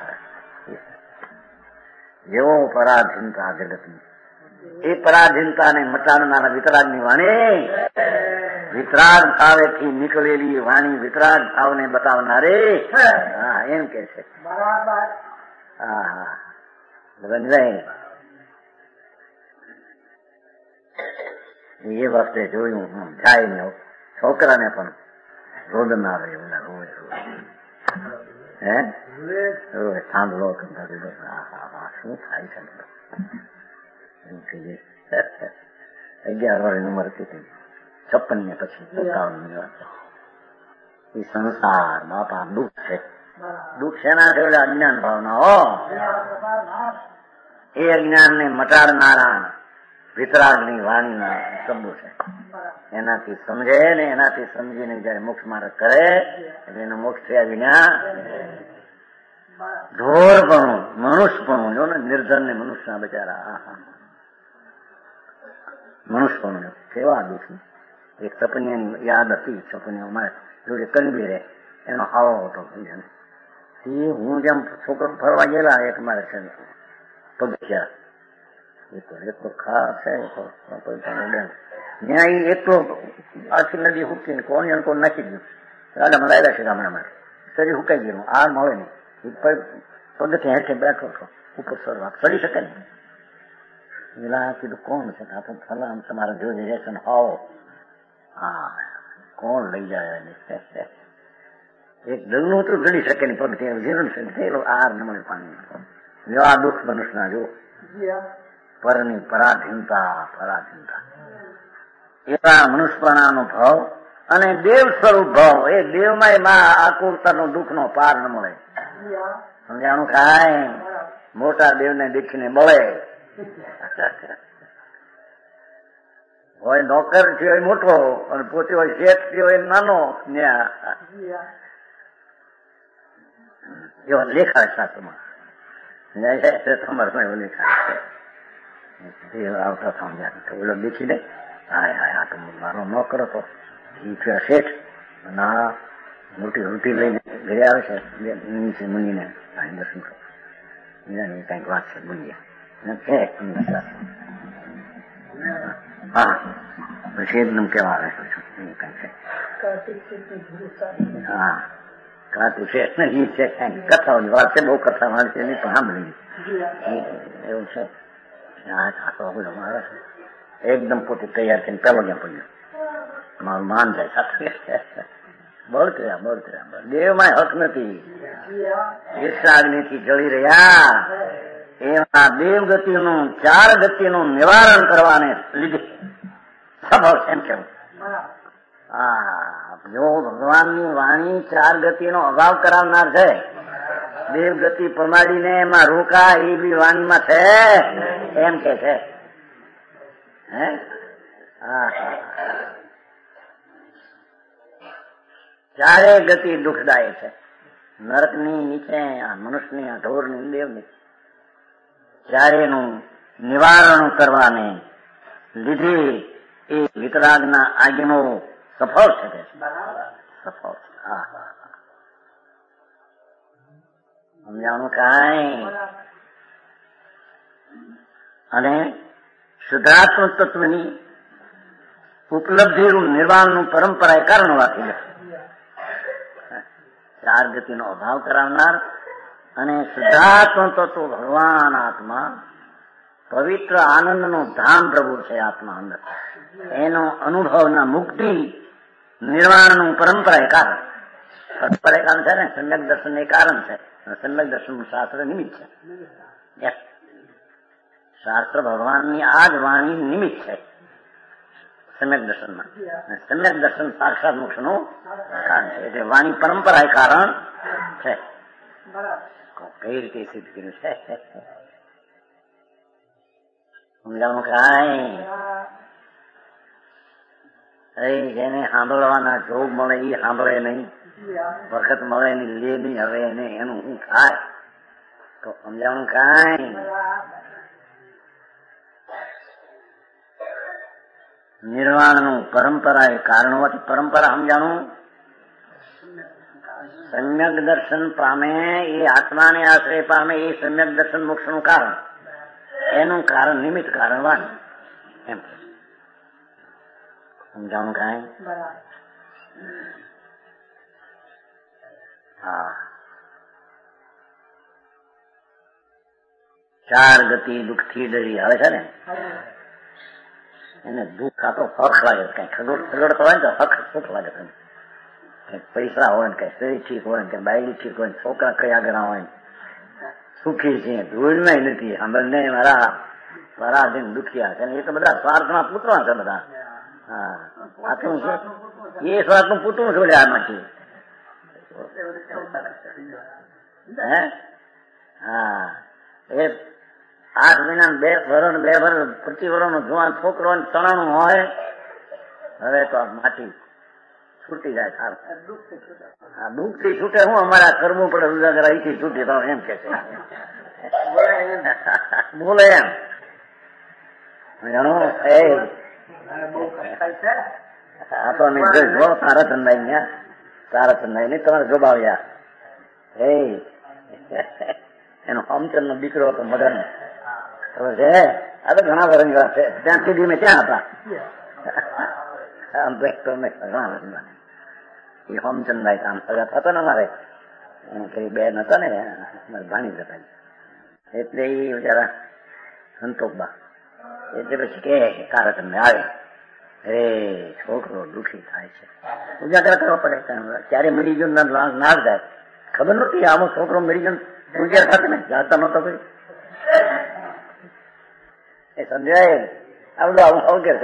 જેવો પરાધીનતા જગતની, એ પરાધીનતાને મટાડનારા વિતરાગની વાણી, વિતરાગ ભાવેથી નીકળેલી વાણી વિતરાગ ભાવને બતાવનારે એમ કે છે. એ વખતે જોયું જાય ને છોકરાને પણ રોદના આવે એવું રોવે રોવે સાંભળો શું થાય છે. 11 વર્ષની ઉંમર હતી, 56 ને પછી 57 વાત. એ સંસાર બાપા દુઃખ છે. દુઃખ શેના છે? અજ્ઞાન ભાવના. એ અજ્ઞાન ને મટાડનારા વિતરાગની વાણીના શબ્દો છે. એનાથી સમજે ને એનાથી સમજીને જયારે મોક્ષ માર્ગ કરે એટલે એનો મોક્ષ થયા વિના ઢોરપણું મનુષ્યપણું જો ને નિર્ધન ને મનુષ્ય બચારા મનુષ્યપણું કેવા દુઃખી. એક સપનિયાની યાદ હતી. સપનિયા મારે જોડે કનબી રહે, એનો હાવો હતો. હું જેમ છોકરો ફરવા ગયેલા એક મારે છે પગથિયા, એક તો ખાસ છે ત્યાં એ એકલો આખી નદી હુકીને કોણ કોણ નાખી ગયું. ગાડામાં લાવ્યા છે ગામડામાં, શરીર હુકાઈ ગયું, આ મળે નહીં. પગથી હેઠે બેઠો છો, ઉપર ચડવા ચડી શકે ને. પેલા કીધું કોણ છે? આ તો ફલામ તમારા જોઈ રહેશે ને. હાવ હા, કોણ લઈ જાય? એક ડગલું તો ચડી શકે ને પગથી જીવન થયેલો આર નમણે પાણી. આ દુઃખ મનુષ્યના જો પરની પરાધીનતા. એવા મનુષ્યપણાનો ભાવ અને દેવ સ્વરૂપ ભાવ, એ દેવમાં એમાં આકુરતાનો દુઃખનો પાર ન મળે. સમજાણું કાંઈ? મોટા દેવને દીઠીને બળે. હોય નોકર થયો મોટો અને પોતે હોય શેઠ થયો એ નાનો. એવા લેખાય શાસ્ત્રમાં, તમારે એવું લેખાય દેવ આવતા સમજ્યા. ઓલો દેખી દે, હાય હાય આ તો મારો નોકર હતો, એ થયો શેઠ. ના મોટી રોટી લઈને ઘરે આવે છે નીચે મુનિને દર્શન કરો. બીજાની કઈક વાત છે મુનિયા. હા પછી એકદમ કેવા આવે કઈ છે. હા કાતું છે ને એ છે કઈ કથાઓની વાત છે, બહુ કથા વાત છે એની પણ સાંભળી એવું છે. મારે એકદમ પોતે તૈયાર થઈને પેલો ક્યાં પડ્યો, મારું માન જાય સાથે બળ કર્યા. દેવમાં હક નથી, ઈર્ષાગ્નિથી જળી રહ્યા. એવા દેવ ગતિનું 4 ગતિનું નિવારણ કરવાને લીધે સફળ એમ કેવું. હા, જો ભગવાનની વાણી 4 ગતિનો અભાવ કરાવનાર છે. દેવ ગતિ પ્રમાડીને એમાં રોકા એ બી વાણીમાં છે એમ કે છે. હે હા, 4 ગતિ દુઃખદાયી છે. નરકની નીચે, આ મનુષ્યની, આ ઢોરની, દેવની, 4નું નિવારણ કરવાને લીધે એ વિતરાગના આજ્ઞો સફળ છે. સફળ. હા, સમજાણું કાંઈ? અને શુદ્ધાત્મ તત્વની ઉપલબ્ધિનું નિર્વાણનું પરંપરાએ કારણ વાંચી લે. 4 ગતિનો અભાવ કરાવનાર અને શુદ્ધાત્મ તત્વ ભગવાન આત્મા, પવિત્ર આનંદનું ધામ પ્રભુ છે આત્મા અંદર. એનો અનુભવના મુક્તિ નિર્વાણનું પરંપરાએ કારણ. પરંપરાએ કારણ છે ને, સમ્યક દર્શન એ કારણ છે. સમ્યક દર્શન શાસ્ત્ર નિમિત્ત છે. શાસ્ત્ર ભગવાનની આ જ વાણી નિમિત્ત છે સમ્યક દર્શનમાં. સમ્યક દર્શન સાક્ષાત મોક્ષનું કારણ છે. એટલે વાણી પરંપરા કારણ છે. કઈ રીતે સિદ્ધ કર્યું છે સમજાવું કાંઈ? જેને સાંભળવાના જોગ મળે એ સાંભળે નહીં, વખત મળે ને લે નહીં. હવે એને એનું શું થાય તો સમજાણું કાંઈ? નિર્વાણનું પરંપરા એ કારણ હોવાથી પરંપરા સમજાણું. સમ્યક દર્શન પામે એ આત્માને આશ્રય પામે એ સમ્યક દર્શન મોક્ષનું કારણ. એનું કારણ નિમિત્ત કારણ વાણી એમ સમજાણું કાંઈ? હા, 4 ગતિ દુઃખથી ડરી આવે છે ને એને દુઃખ આ તો હક લાગે. કઈ ખગડતો હોય ને તો હક સુખ લાગે. કઈ પૈસા હોય ને, કઈ શરીર ઠીક હોય ને, કઈ બાયડી ઠીક હોય ને, છોકરા કઈ આગળ હોય, સુખી છે, ધૂળમાં નથી. સાંભળને મારા દિન દુખિયા છે. એ તો બધા સ્વાર્થના પુત્રો છે બધા. હા, આટલું છે એ સ્વાર્થનું પુતળું છોડે આમાંથી. હે હા, એ 8 મહિના 2 વર્ષ પ્રતિ વર્ષનો જુવાન છોકરો તણાનું હોય. હવે તો આ માટી છૂટી જાય. હા, દુઃખ થી છૂટે. હું અમારા કરવું પડે ઉજાગર અહીંથી છૂટી તો એમ કે છે. બોલે એમ જાણો. આ તો જો તારા ચંદાઈ ને તમારે જોબાવ્યા. એનો હમચંદ નો દીકરો હતો મદન. ખબર છે? આ તો ઘણા વર્ષની વાત છે. ત્યાં સુધી મેં ત્યાં હતા. આમ તો તમને ઘણા એ હોમચંદભાઈ આમ સગા થતો ને અમારે કઈ બેન હતા ને ભાણી જતા એટલે એ બિચારા સંતોષબા એટલે પછી કે કાર્યક્રમ આવે અરે છોકરો દુઃખી થાય છે ઉજાગર કરવો પડે ક્યારે મરી ગયો ના જાય ખબર નહોતી આવો છોકરો મરી ગયો ઉજાગર થતો ને જાણતા નહોતો કોઈ એ સમજાય આ બધું આવું અવગેર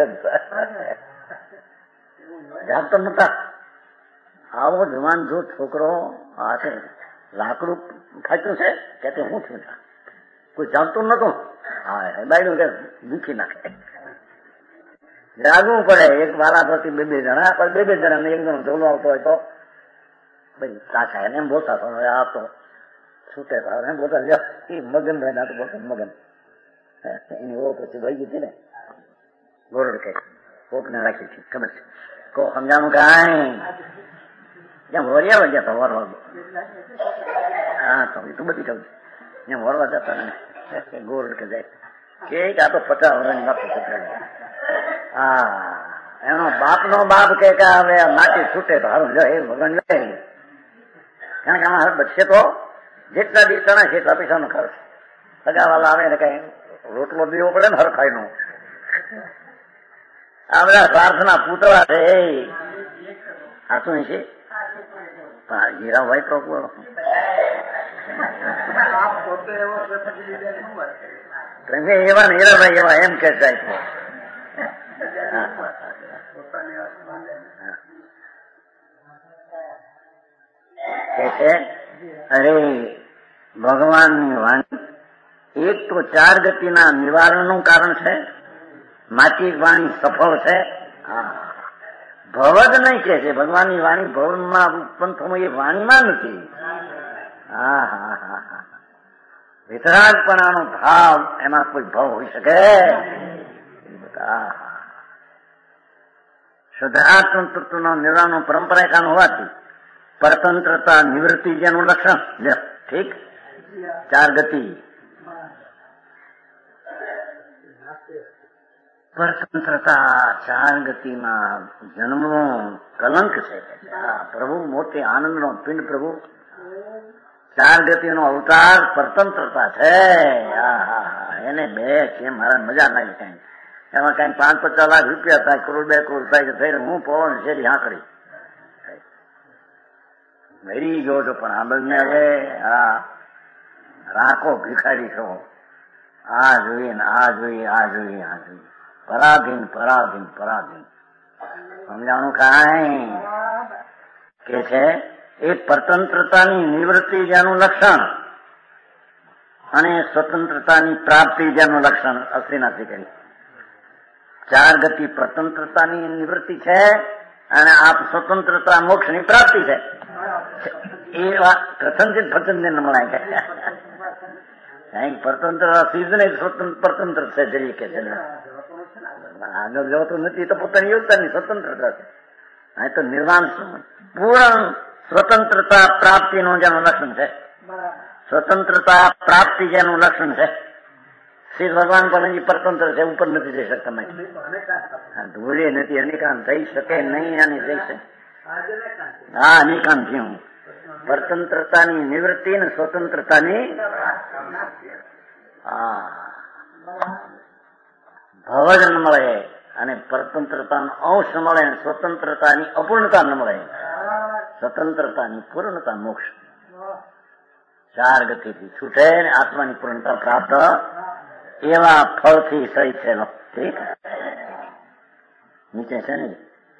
જાગતો નતા. આવો જવાન જો છોકરો આ છે લાકડું ફાટ્યું છે કે હું થયું કોઈ જાણતું નતું. હા બાયડું કે મૂકી નાખે. જાગવું પડે. એક વારા પ્રતિ બે જણા પણ બે જણા ને એક જણો ઢોલો આવતો હોય તો ભાઈ કાકા એને એમ બોલતા આ તો છૂટે એમ બોલતા એ મગન ભાઈ ના તો બોલતા મગન એની ઓળખ પછી ભાઈ ગઈ ને ગોરડ કે કોક ને રાખી છે ખબર છે કો સમજાણું કાંઈ જ્યાં વરિયા હોય જતા વરવા હા તો એ તો બધી કહું જ્યાં વરવા જતા ને ગોરડ કે જાય કે આ તો 50 વર્ષની વાત છે. હા એનો બાપ નો બાપ કે હવે માટી છૂટે તો હારું જો એ ભગવાન લે કારણ કે આમાં બચશે તો જેટલા દિવસના જેટલા પૈસાનો ખર્ચ સગાવાલા આવે ને કઈ રોટલો દેવો પડે ને હરખાઈ નો. આ બધા પ્રાર્થના પૂતળા છે એ હાથું છે હીરાભાઈ તો એવા ને હીરાભાઈ એવા એમ કે જાય છે. અરે ભગવાનની વાણી એક તો 4 ગતિના નિવારણનું કારણ છે. માટી વાણી સફળ છે. ભવદ નહીં કે છે ભગવાનની વાણી ભવનમાં પંથોમાં એ વાણીમાં નથી. હા હા હા હા વિતરાગપણાનો ભાવ એમાં કોઈ ભાવ હોઈ શકે. શુદ્ધાત્મ તત્વનો નિર્વાણનો પરંપરાકાન હોવાથી પરતંત્રતા નિવૃત્તિ જેનું લક્ષણ ઠીક 4 ગતિ પરતંત્રતા 4 ગતિમાં જન્મનો કલંક છે. પ્રભુ મોટી આનંદનો પિંડ પ્રભુ 4 ગતિનો અવતાર પરતંત્રતા છે. એને બે છે મારા મજા લાગી કઈ એમાં કઈ 5-50 લાખ રૂપિયા થાય કરોડ 2 કરોડ થાય થઈને હું પવન શેરી હાંકડી મરી ગયો છો પણ આનંદને હવે રાખો ભિખારી છો. આ જોઈએ ને આ જોઈએ આ જોઈએ આ જોઈએ પરાધીન પરાધીન પરાધીન સમજાણું કાંઈ કે છે એ પરતંત્રતાની નિવૃત્તિ જેનું લક્ષણ અને સ્વતંત્રતાની પ્રાપ્તિ જેનું લક્ષણ અશ્રીનાથી કરી 4 ગતિ પરતંત્રતાની નિવૃત્તિ છે અને આ સ્વતંત્રતા મોક્ષની પ્રાપ્તિ છે. એ વાત પ્રસંગિત પ્રસંગને મળાય કઈ પરતંત્ર સિઝને પરતંત્ર છે જરી કે છે આગળ જવાતું નથી તો પોતાની યોગતાની સ્વતંત્રતા છે. અહીં તો નિર્વાણ પૂર્ણ સ્વતંત્રતા પ્રાપ્તિનું જેનું લક્ષણ છે. સ્વતંત્રતા પ્રાપ્તિ જેનું લક્ષણ છે. શ્રી ભગવાન પણ હજી પરતંત્ર છે ઉપર નથી જઈ શકતા ધૂળે નથી અનેકાંત થઈ શકે નહીં અને જઈ શકે હા અનેકાંત થયું પરતંત્રતાની નિવૃત્તિ ને સ્વતંત્રતાની ભવજ ન મળે અને પરતંત્રતાનો અંશ મળે સ્વતંત્રતાની અપૂર્ણતા ન મળે સ્વતંત્રતાની પૂર્ણતા મોક્ષ 4 ગતિથી છૂટે ને આત્માની પૂર્ણતા પ્રાપ્ત એવા ફળથી સહિત છે. ઠીક નીચે છે ને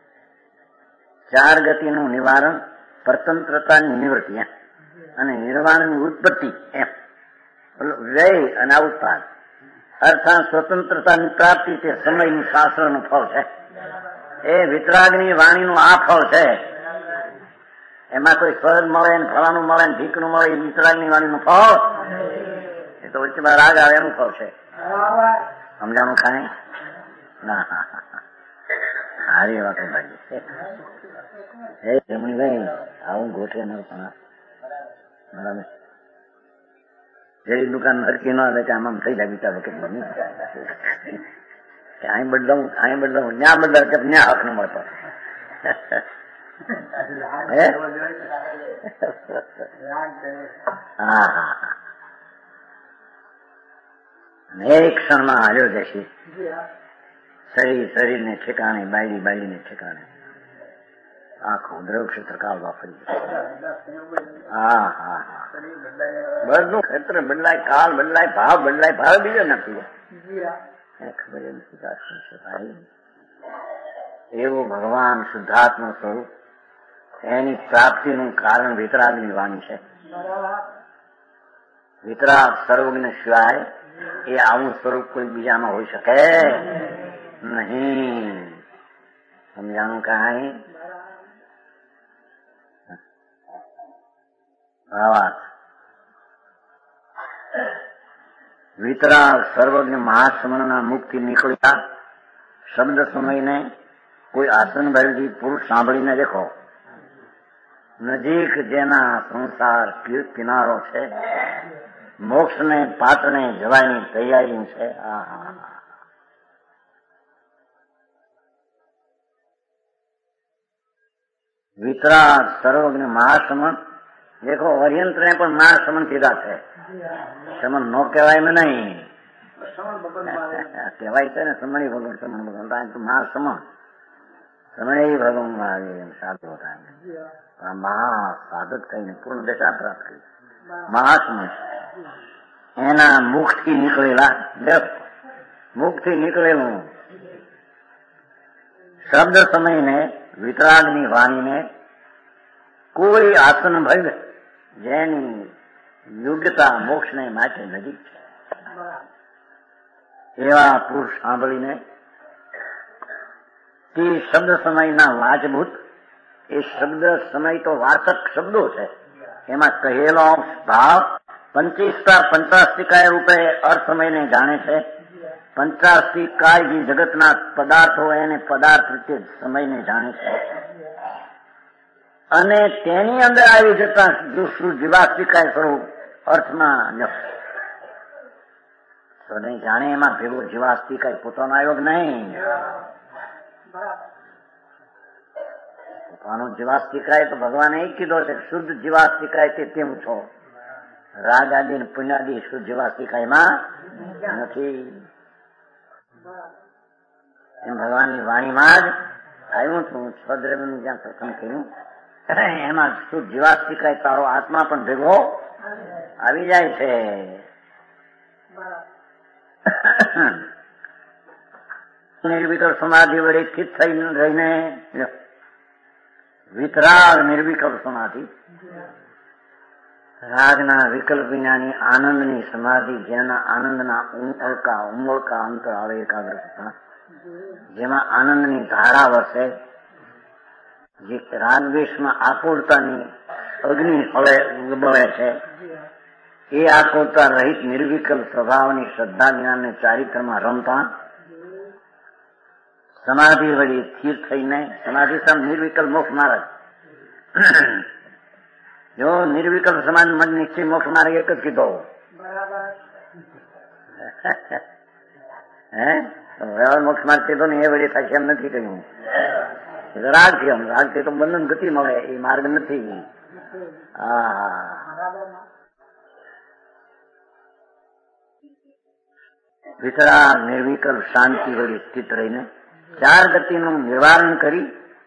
4 ગતિનું નિવારણ પરતંત્રતાની નિવૃત્તિ અને નિર્વાણની ઉત્પત્તિ એમ વ્યય અને અવતાર અર્થાત સ્વતંત્રતાની પ્રાપ્તિ તે સમયની શાસ્ત્રનું ફળ છે. એ વિતરાગની વાણીનું આ ફળ છે. એમાં કોઈ સ્વર્ગ મળે ને ફળાનું મળે ને ભીખનું મળે એ વિતરાગની વાણીનું ફળ એ તો વચ્ચેમાં રાગ આવે એનું ફળ છે. સમજાણું ખાય ના સારી વાતો લાગી હે રમણીભાઈ આવું ગોઠવે ન બરાબર જેવી દુકાન હરકી ન આવે કે આમ થઈ જાય વિચારો કે કે અહીં બદલાવું ત્યાં બદલાવ કે ત્યાં હક ન મળતો. હા. એક ક્ષણમાં હાલ્યો જશે. શરીરને ઠેકાણે, બાયડીને ઠેકાણે આખું દ્રવ ક્ષેત્ર કાળવા ફરી. હા. બધું ક્ષેત્ર બદલાય, કાળ બદલાય, ભાવ બદલાય, ભાવ બીજો નથી. ખબર નથી શું છે ભાઈ. એવું ભગવાન શુદ્ધાત્મા સ્વરૂપ, એની પ્રાપ્તિનું કારણ વિતરાગની વાણી છે. વિતરાગ સર્વજ્ઞ સિવાય એ આવું સ્વરૂપ કોઈ બીજામાં હોઈ શકે નહીં. સમજાણું કાંઈ? ભાવાર્થ વિતરાગ સર્વજ્ઞ મહાસમણના મુખથી નીકળ્યા શબ્દ સમયને કોઈ આસન ભરેલી પુરુષ સાંભળીને દેખો. નજીક જેના સંસાર કિનારો છે, મોક્ષને પાટણે જવાની તૈયારી છે. વિતરાગ સર્વજ્ઞ મહાસમણ દેખો. અર્યંત્રને પણ મહાસમણ કીધા છે. સમણ નો કહેવાય ને નહીં, કહેવાય છે ને સમણી ભગવાન, સમણ ભગવાન મહાસમણ સમણે ભગવાન આવે એમ સાધુ હતા. મહાસાધક કહીને પૂર્ણ દશા પ્રાપ્ત કરી. મહાસમણ એના મુખથી નીકળેલા, મુખથી નીકળેલું શબ્દ સમયને વિતરાગની વાણીને કોઈ આસન ભય જેની યોગ્યતા મોક્ષને માટે નજીક છે, એવા પુરુષ સાંભળીને તે શબ્દ સમયના વાચભૂત, એ શબ્દ સમય તો વાર્તક શબ્દો છે, એમાં કહેલો ભાવ પંચાસ્તિકાય રૂપે અર્થ સમયને જાણે છે. પંચાસ્તિકાય જે જગતના પદાર્થો એને પદાર્થ રીતે સમયને જાણે છે, અને તેની અંદર આવી જતા જીવાસ્તિકાય સ્વરૂપ અર્થમાં નહીં જાણે. એમાં ભેગો જીવાસ્તિકાય પોતાનો આયોગ નહીં. પોતાનો જીવાસ્તિકાય તો ભગવાને એ કીધો છે, શુદ્ધ જીવાસ્તિકાય તે તેમ છો. રાગ આદિ પુણ્યાદિ શુદ્ધ જીવાસ્તિકાયમાં નથી. એમ ભગવાનની વાણીમાં જ આવ્યું છું. સ્વદ્રવ્યનું જ્યાં પ્રથમ કહ્યું એમાં શુદ્ધ જીવાસ્તિકાય તારો આત્મા પણ ભેગો આવી જાય છે. નિર્વિકલ્પ સમાધિ વડે સ્થિત થઈ રહીને વિતરાગ નિર્વિકલ્પ સમાધિ, રાગના વિકલ્પ વિનાની આનંદની સમાધિ, જેના આનંદના ઉમળકા અંતરાળે એકાગ્રતા, જેમાં આનંદની ધારા વરસે, જે રાગદ્વેષમાં આકુળતાની અગ્નિ બળે છે, એ આકુળતા રહિત નિર્વિકલ્પ સ્વભાવની શ્રદ્ધા જ્ઞાનને ચારિત્રમાં રમતા સમાધિ વળી સ્થિર થઈને, સમાધિ સમ નિર્વિકલ્પ મોક્ષ માર્ગ. જો નિર્વિકલ્પ સમાધિ મન નિશ્ચય મોક્ષ માર્ગ એક જ કીધો. વ્યવહાર મોક્ષ માર્ગ કીધો ને એ વળી થશે એમ નથી કહ્યું. રાગ છે, રાગ છે તો બંધન ગતિ મળે, એ માર્ગ નથી. વિતરાગ નિર્વિકલ્પ શાંતિ વળી સ્થિત રહીને ચાર ગતિનું નિવારણ કરી,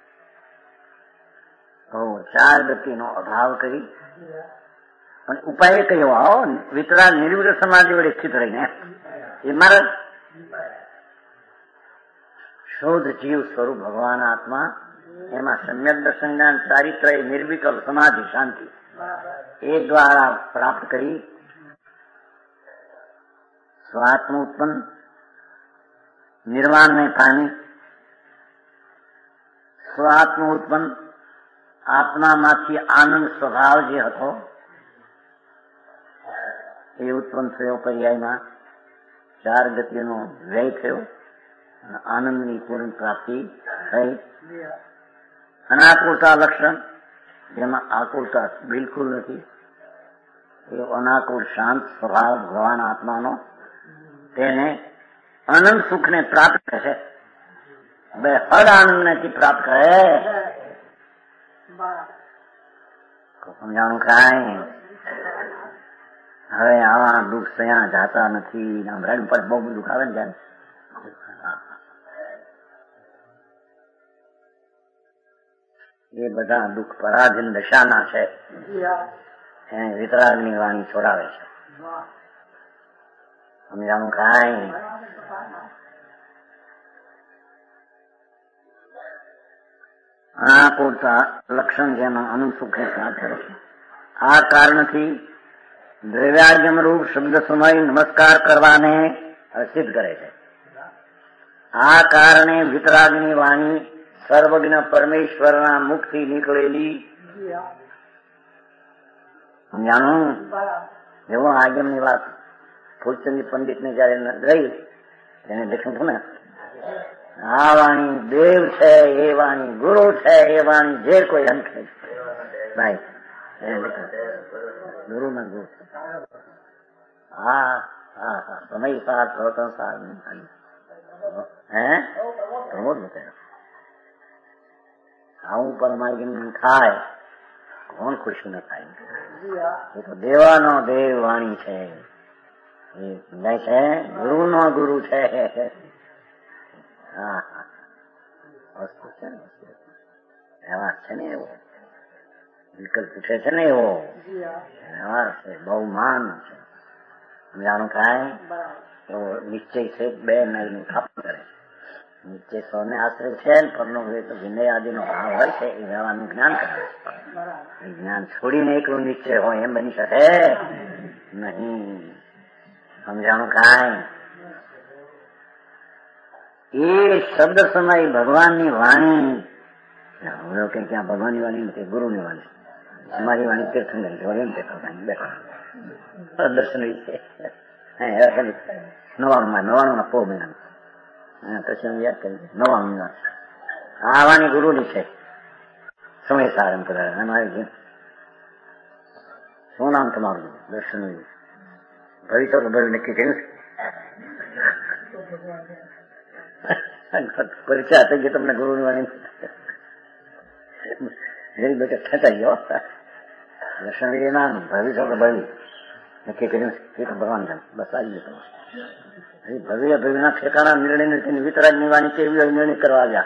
ચાર ગતિનો અભાવ કરી, પણ ઉપાય કયો આવો વિતરાગ નિર્વિકલ્પ સમાધિ વડે સ્થિત રહીને એ મારે શોધ જીવ સ્વરૂપ ભગવાન આત્મા, એમાં સમ્યક દર્શન જ્ઞાન ચારિત્ર એ નિર્વિકલ્પ સમાધિ શાંતિ એ દ્વારા પ્રાપ્ત કરી સ્વાત્મ ઉત્પન્ન નિર્વાણને પામી, સ્વાત્મ ઉત્પન્ન આત્મામાંથી આનંદ સ્વભાવ જે હતો એ ઉત્પન્ન થયો. પર્યાયમાં ચાર ગતિનો વ્યય થયો, આનંદની પૂર્ણ પ્રાપ્તિ થઈ. અનાકુળતા લક્ષણ, જેમાં આકુળતા બિલકુલ નથી, એ અનાકુળ શાંત સ્વભાવ ભગવાન આત્માનો, તેને અનંત સુખને પ્રાપ્ત કરશે, બેહદ આનંદથી પ્રાપ્ત કરે. સમજાણું ખાય. હવે આવા દુઃખ સયા જાતા નથી. રાઈડ પર બહુ દુઃખ આવે ને ત્યારે એ બધા દુઃખ પરાધીન દશાના છે. એને વિતરાગની વાણી છોડાવે છે. સમજાણું ખાય. આ પૂરતા લક્ષણ જેના અનુસુખે પ્રાપ્ત કરે છે. આ કારણથી દ્રવ્યાગમ રૂપ શબ્દ સમય નમસ્કાર કરવાને સિદ્ધ કરે છે. આ કારણે વિતરાગની વાણી સર્વજ્ઞ પરમેશ્વરના મુખથી નીકળેલી સમજાણું. જેવો આગમની વાત ફૂલચંદી પંડિતને જયારે રહી તેને દેખ્યું હતું ને, આ વાણી દેવ છે, એ વાણી ગુરુ છે, એ વાણી જે કોઈ અંત ભાઈ ગુરુ ના ગુરુ. હા હા હા સમય સાર પ્રવર્તન સાર પ્રમોદ બતાવ્યો. આવું પરમાર્ગી થાય કોણ ખુશી ન થાય? એ તો દેવાનો દેવ વાણી છે, એ સમજાય છે. ગુરુ નો ગુરુ છે. હા હા વસ્તુ છે ને, વ્યવહાર છે ને એવો, વિકલ્પ પૂછે છે ને એવો વ્યવહાર છે. બહુ માન છે. સમજાણું થાય. એવો નિશ્ચય છે. 2 મેલનું સ્થાપન કરે છે. નિશ્ચય 100 ને આશરે છે. પરનો તો વિનય આદિનો ભાવ હોય છે. એ વ્યવહારનું જ્ઞાન કરે છે. એ જ્ઞાન છોડીને એકલું નિશ્ચય હોય એમ બની શકે નહીં. સમજાણું કાંઈ. એ શબ્દ સમય ભગવાનની વાણી કે ક્યાં ભગવાનની વાણી નથી, ગુરુની વાણી. અમારી વાણી તીર્થંકર બેઠા દર્શન છે. 99 પોહ મહિના પછી હું યાદ કરી 99 આ વાણી ગુરુની છે. સમય સારંગ અમારી શું નામ તમારું? દર્શન ભવિષ્ય ભવ્ય નક્કી કર્યું પરિચય થઈ ગયો તમને ગુરુની વાણી. ઘણી બેઠે ખેંચાઈ ગયો. દર્શન નામ ભવિષ્ય ભવ્ય નક્કી કર્યું. એ તો ભગવાન જાણ. બસ આવી ગયો તમારે. ભવ્ય ભવ્યના ઠેકાણા નિર્ણય નથી. વિતરાગની વાણી કેવી હોય નિર્ણય કરવા આવ્યા.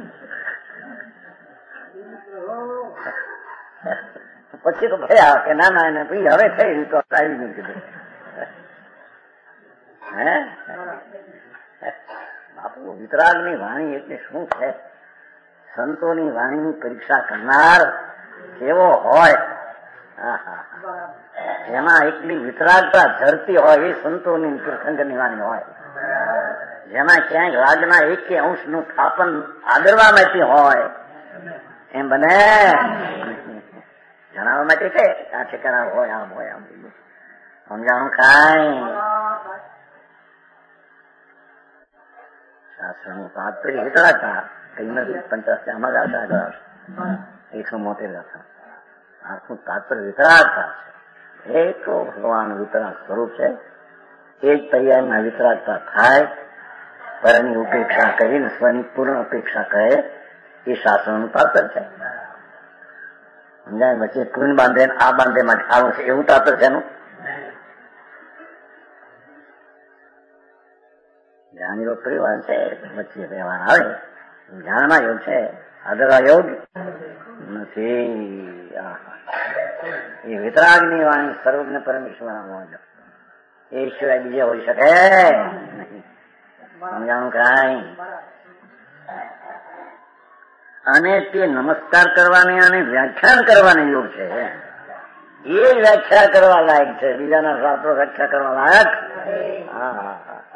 પછી તો ભયા કે ના ના એને હવે થઈ તો આવી નથી કીધું. હે બાપુ વિતરાગની વાણી એટલે શું છે? સંતોની વાણીની પરીક્ષા કરનાર કેવો હોય, જેમાં એકલી વિતરાગતા ઝરતી હોય એ સંતોની તીર્થંકરની વાણી હોય. જેમાં ક્યાંક રાગના એક અંશનું થાપન આદરવા માટે હોય એમ બને જણાવવા માટે છે. આ ઠેકાણા હોય આમ હોય આમ. સમજાણું કાંઈ. શાસ્ત્રનું તાત્પર્ય વિતરાગતા કઈ નથી. 85 આમાં આગળ 172 ગાથા. આખું તાત્પર્ય વિતરાગતા છે. એ તો ભગવાન વિતરાગ સ્વરૂપ છે. એ જ પર્યાયમાં વિતરાગતા થાય. પરની ઉપેક્ષા કરીને સ્વની પૂર્ણ અપેક્ષા કરે એ શાસ્ત્રનું તાત્પર્ય છે. સમજાય? વચ્ચે પૂર્ણ બાંધે આ બાંધે માટે આવું છે એવું તાત્પર્ય છે એનું. જ્ઞાની લોક પરિવાર છે. વચ્ચે વ્યવહાર આવે જાણવા યોગ છે, આદરવા યોગ નથી. એ વિતરાગની વાણી સર્વજ્ઞ પરમેશ્વર મોજ એ સિવાય બીજે હોઈ શકે નહીં. સમજાણું કાંઈ. અને તે નમસ્કાર કરવાની અને વ્યાખ્યાન કરવાની યોગ છે. એ વ્યાખ્યા કરવા લાયક છે. બીજાના શાસ્ત્રો વ્યાખ્યા કરવા લાયક. હા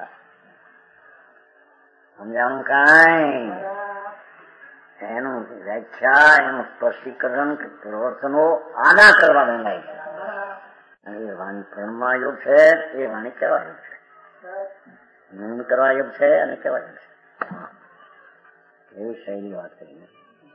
સમજાણું કાંઈ. એનું વ્યાખ્યા એનું સ્પષ્ટીકરણ પ્રવર્તનો આના કરવા લાયક છે. એ વાણી પ્રણમાં યોગ છે. એ વાણી કેવા યોગ છે? નૂન કરવા યોગ છે અને કેવા યોગ છે? એવી શૈલી વાત કરીને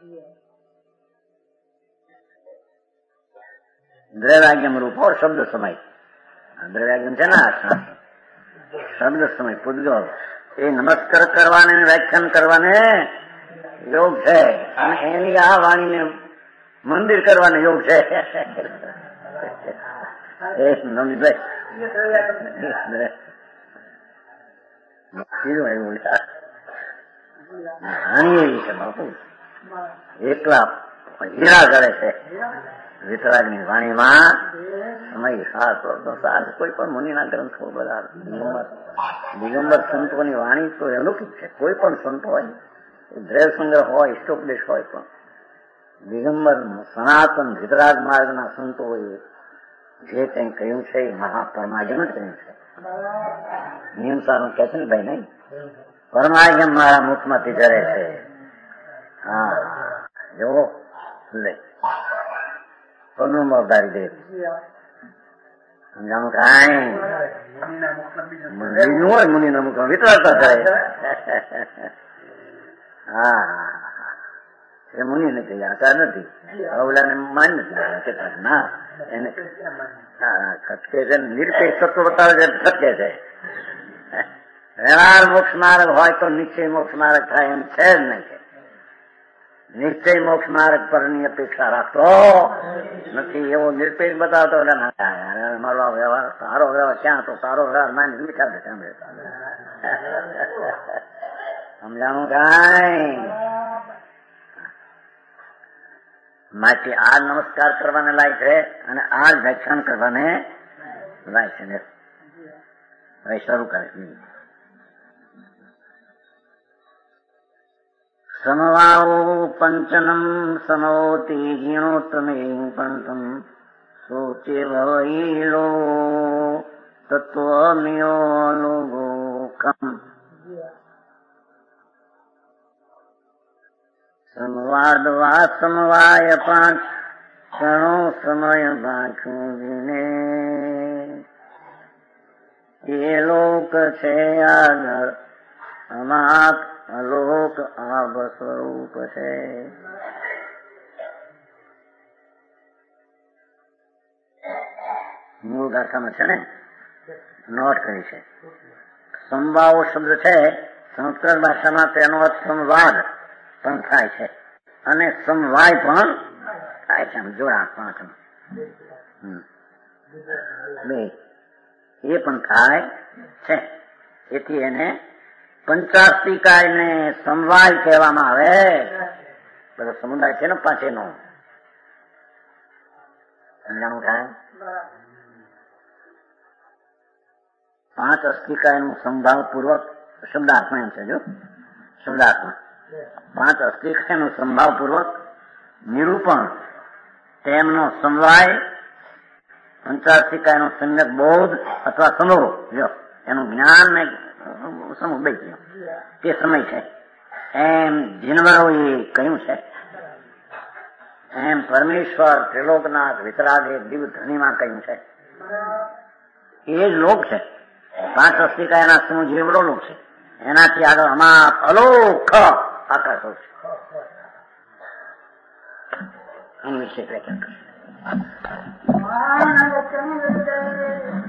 દ્રવ્યાગ્યમ રૂપો શબ્દ સમય. દ્રવ્યાગ્યમ છે ને શબ્દ સમય પૂતગલ એ નમસ્કાર કરવાને વ્યાખ્યાન કરવાને યોગ છે, અને એની આ વાણીને મંદિર કરવાનો યોગ છે. વાણી એવી છે બાપુ, એકલા હીરા કરે છે વિતરાગની વાણીમાં. સમય સાર કોઈ પણ મુનિના ગ્રંથો બધા દિગંબર સંતોની વાણી તો અલૌકિક છે. કોઈ પણ સંત હોય, દ્રવ્ય સંગ્રહ હોય, ઇષ્ટોપદેશ હોય, પણ દિગંબર સનાતન વિતરાગ માર્ગના સંતોએ જે કંઈ કહ્યું છે એ મહાપરમાજ્ઞ કહ્યું છે. નિયમ સારું કહે છે ને ભાઈ, નહીં પરમાજ્ઞ મારા મુખમાંથી કરે છે. હા જોવો લે પગનું અવતારી દે, સમજાણું કાંઈ બીજું હોય મુનિના મુખમાં વિતરાગતા કરે. હા એ મુનિ નથી, આચાર નથી, અવલાને માન નથી કેટલાક ના એને ખટકે છે. નિરપેક્ષ તત્વ બતાવે છે, ખટકે છે. વ્યવહાર મોક્ષ માર્ગ હોય તો નિશ્ચય મોક્ષ માર્ગ થાય એમ છે જ નહીં. નિશ્ચય મોક્ષ માર્ગ પરની અપેક્ષા રાખતો નથી, એવો નિરપેક્ષ બતાવતો. મારો વ્યવહાર સારો વ્યવહાર ક્યાં તો સારો વ્યવહાર માની મીઠા દે સમજાણું કાંઈ. માટે આ નમસ્કાર કરવાને લાયક છે અને આ વ્યાખ્યાન કરવાને લાયક છે. હવે શરૂ કરે સમવાઓ પંચનમ સમોતી જીણોત્તમે પંચમ સોચે ભવઈલો તત્વમિયો લોગોકમ. સંવાદ વા સમવાય પાંચ ક્ષણો સમય બાંચું જીને એ લોક છે આગળ અમાત અલોક આબ સ્વરૂપ છે. મૂળ ગાથામાં છે ને નોટ કરી છે. સંવાઓ શબ્દ છે સંસ્કૃત ભાષામાં, તેનો અર્થ સંવાદ પણ થાય છે અને સમવાય પણ થાય છે. જોડા પાંચ બે એ પણ થાય છે. એથી એને પંચાસ્તિકાયને સમવાય કહેવામાં આવે. બધો સમુદાય છે ને પાંચેનો, સમજાણું થાય. પાંચ અસ્તિકાયનું સંભાવપૂર્વક શબ્દાર્થમાં એમ છે. જો શબ્દાર્થમાં પાંચ અસ્તિકાયનું સંભાવપૂર્વક નિરૂપણ, તેમનો સમવાય પંચાસ્તિકાયનો સમ્યક બોધ અથવા સમૂહ, જો એનું જ્ઞાન ને સમૂહ બે તે સમય છે. એમ જીનવરોએ કહ્યું છે, એમ પરમેશ્વર ત્રિલોકનાથ વિતરાગે દિવ્ય ધ્વનિમાં કહ્યું છે. એ જ લોક છે. પાંચ અસ્તિકાયના સમૂહ જેવડો લોક છે. એનાથી આગળ અમાપ અલોક આકાશો છે. એની વિશે વ્યાખ્યાન કરશે.